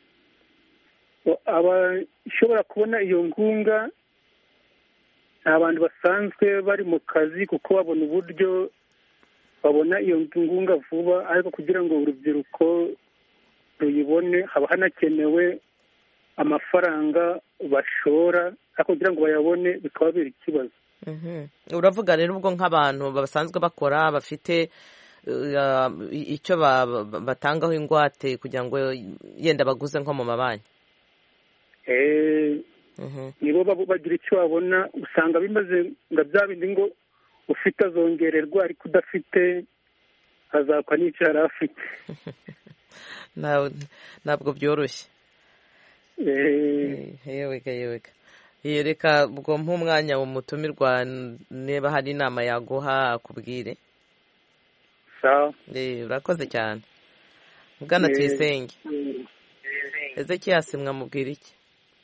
abashobora kubona iyo nkunga ni abantu basanzwe bari mu kazi, kuko babona uburyo babona iyo nkunga vuba, ariko kugira ngo urubyiruko ruyibone haba hanakenewe amafaranga bashora, ariko kugira ngo bayabone bikaba biri ikibazo. uravuga rero ubwo nk'abantu basanzwe bakora bafite icyo batangaho ingwate kugira ngo yenda baguze nko mu mabanki? nibo bagira icyo babona, usanga bimeze nga bya bindi ngo ufite azongererwa, ariko udafite azakwa n'icyo yari afite. Ntabwo byoroshye. Yewega reka ubwo nk'umwanya umutumirwa niba hari inama yaguha akubwire. Sawa. Urakoze cyane Bwana Tuyisenge. Ezekiyasi mwamubwira iki?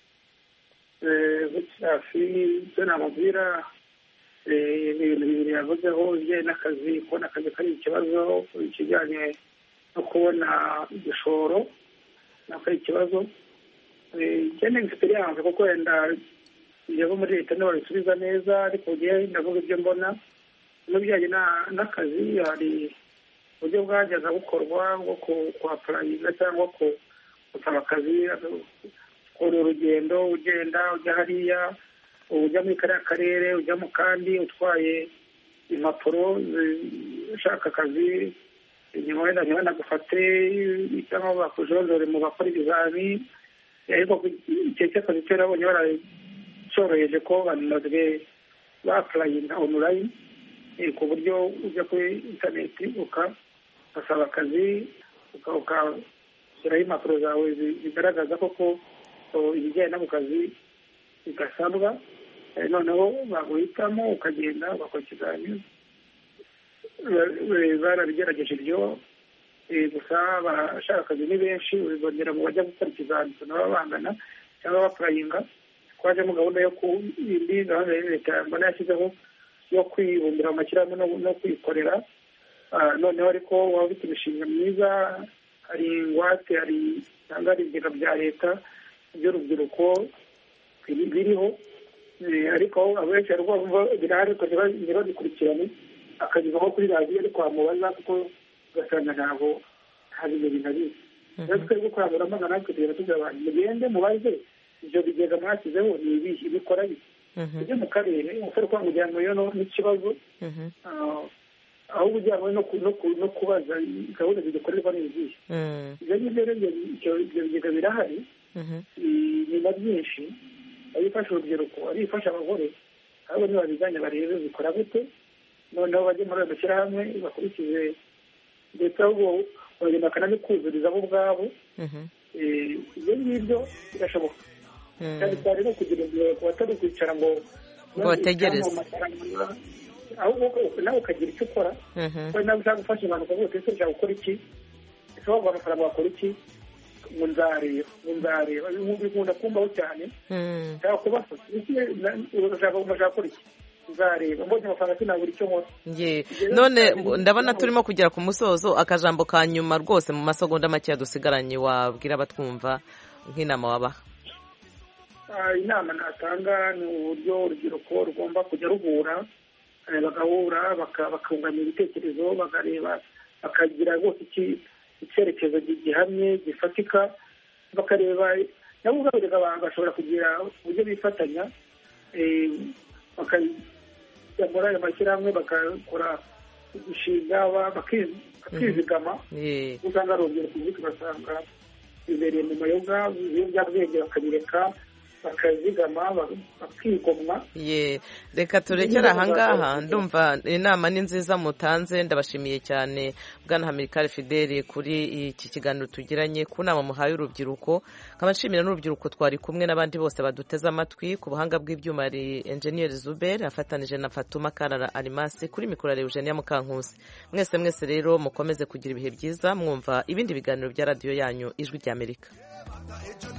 Ezekiyasi ibyo namubwira ibintu bibiri yavuzeho ibijyanye n'akazi, kubona akazi kari ikibazo, ikijyanye no kubona igishoro nako ari ikibazo. Cyane experience kuko wenda iyo muri leta niho babisubiza neza, ariko ugiye ndavuga ibyo mbona n'ibijyanye n'akazi. Hari uburyo bwajyaga bukorwa bwo kuapurayinga cyangwa gusaba akazi, ukora urugendo ugenda ujya hariya, ujya muri kariya karere ujya mu kandi utwaye impapuro ushaka akazi, nyuma wenda ntibanagufate cyangwa bakujondore mu bakora ibizami. Ariko igihe cy'akazi cyo nabonye barashoroheje ko banazwe bapurayinga online, ku buryo ujya kuri interineti ugasaba akazi ugashyiraho impapuro zawe zigaragaza koko ibijyanye no mu kazi bigasabwa, noneho baguhitamo ukagenda bakora ikizamini. Barabigerageje ibyo, gusa abashaka akazi ni benshi, bongera mu bajya gukora ikizamini nabo bangana cyangwa bapurayinga. Twajemo gahunda yo indi gahunda ya leta mbona yashyizeho yo kwibumbira mu mashyirahamwe no kwikorera. Noneho ariko waba ufite imishinga myiza, hari ingwate, hari cyangwa hari ibigega bya leta by'urubyiruko biriho, ariko abenshi birahari ntibabikurikirane. Akanyuza nko kuri radiyo ariko wamubaza kuko ugasanga ntabwo hari ibintu abizi. Rero twebwe ubukangurambaga natwe tugenda tugira abantu mugende mubaze ibyo bigega mwashyizeho ni ibihe bikora bike. Ujye mu karere ushobora kuba mujyanweyo n'ikibazo, ahubwo ujyanwe no kubaza gahunda zidukorerwa n'izihe. Ibyo ngibyo rero ibyo bigega birahari, ni na byinshi, ari ifasha urubyiruko, ari ifasha abagore, ahubwo nibabijyanye barebe bikora gute, noneho bajye muri ayo mashyirahamwe bakurikize, ndetse ahubwo bagenda bakanabikuzuriza bo ubwabo. Ibyo ngibyo birashoboka cyane cyane no kugira ngo batari kwicara ngo bategereze, ahubwo nawe ukagira icyo ukora. Kuko nawe ushaka gufasha abantu ukavuga uti ese ushaka gukora iki, ese waguha amafaranga wakora iki, ngo nzareba bikunda kumbaho cyane. Ushaka kubafasha ushaka gukora iki, nzareba mbonye amafaranga sinabura icyo nkora. None ndabona turimo kugera ku musozo, akajambo ka nyuma rwose mu masegonda make dusigaranye wabwira abatwumva nk'inama wabaha? Inama natanga ni uburyo urubyiruko rugomba kujya ruhura, bagahura bakunganya ibitekerezo, bakareba bakagira rwose icyerekezo gihamye gifatika, bakareba nabo ubwabo bashobora kugira uburyo bifatanya, bakajya muri ayo mashyirahamwe bagakora imishinga bakizigama. Usanga ari urubyiruko ugasanga bibereye mu mayoga, ibiyobyabwenge bakabireka bakazigama bakigomwa. Reka turekere ahangaha. Ndumva inama ni nziza mutanze, ndabashimiye cyane Bwana Hamilcar Fidèle kuri iki kiganiro tugiranye, ku nama muhaye urubyiruko. Nkaba nshimira n'urubyiruko twari kumwe n'abandi bose baduteze amatwi. Ku buhanga bw'ibyuma ari Engineer Zuber afatanije na Fatuma Karara Arimasi, kuri mikoro ya Eugenia Mukankusi. Mwese rero mukomeze kugira ibihe byiza mwumva ibindi biganiro bya radio yanyu Ijwi ry'Amerika.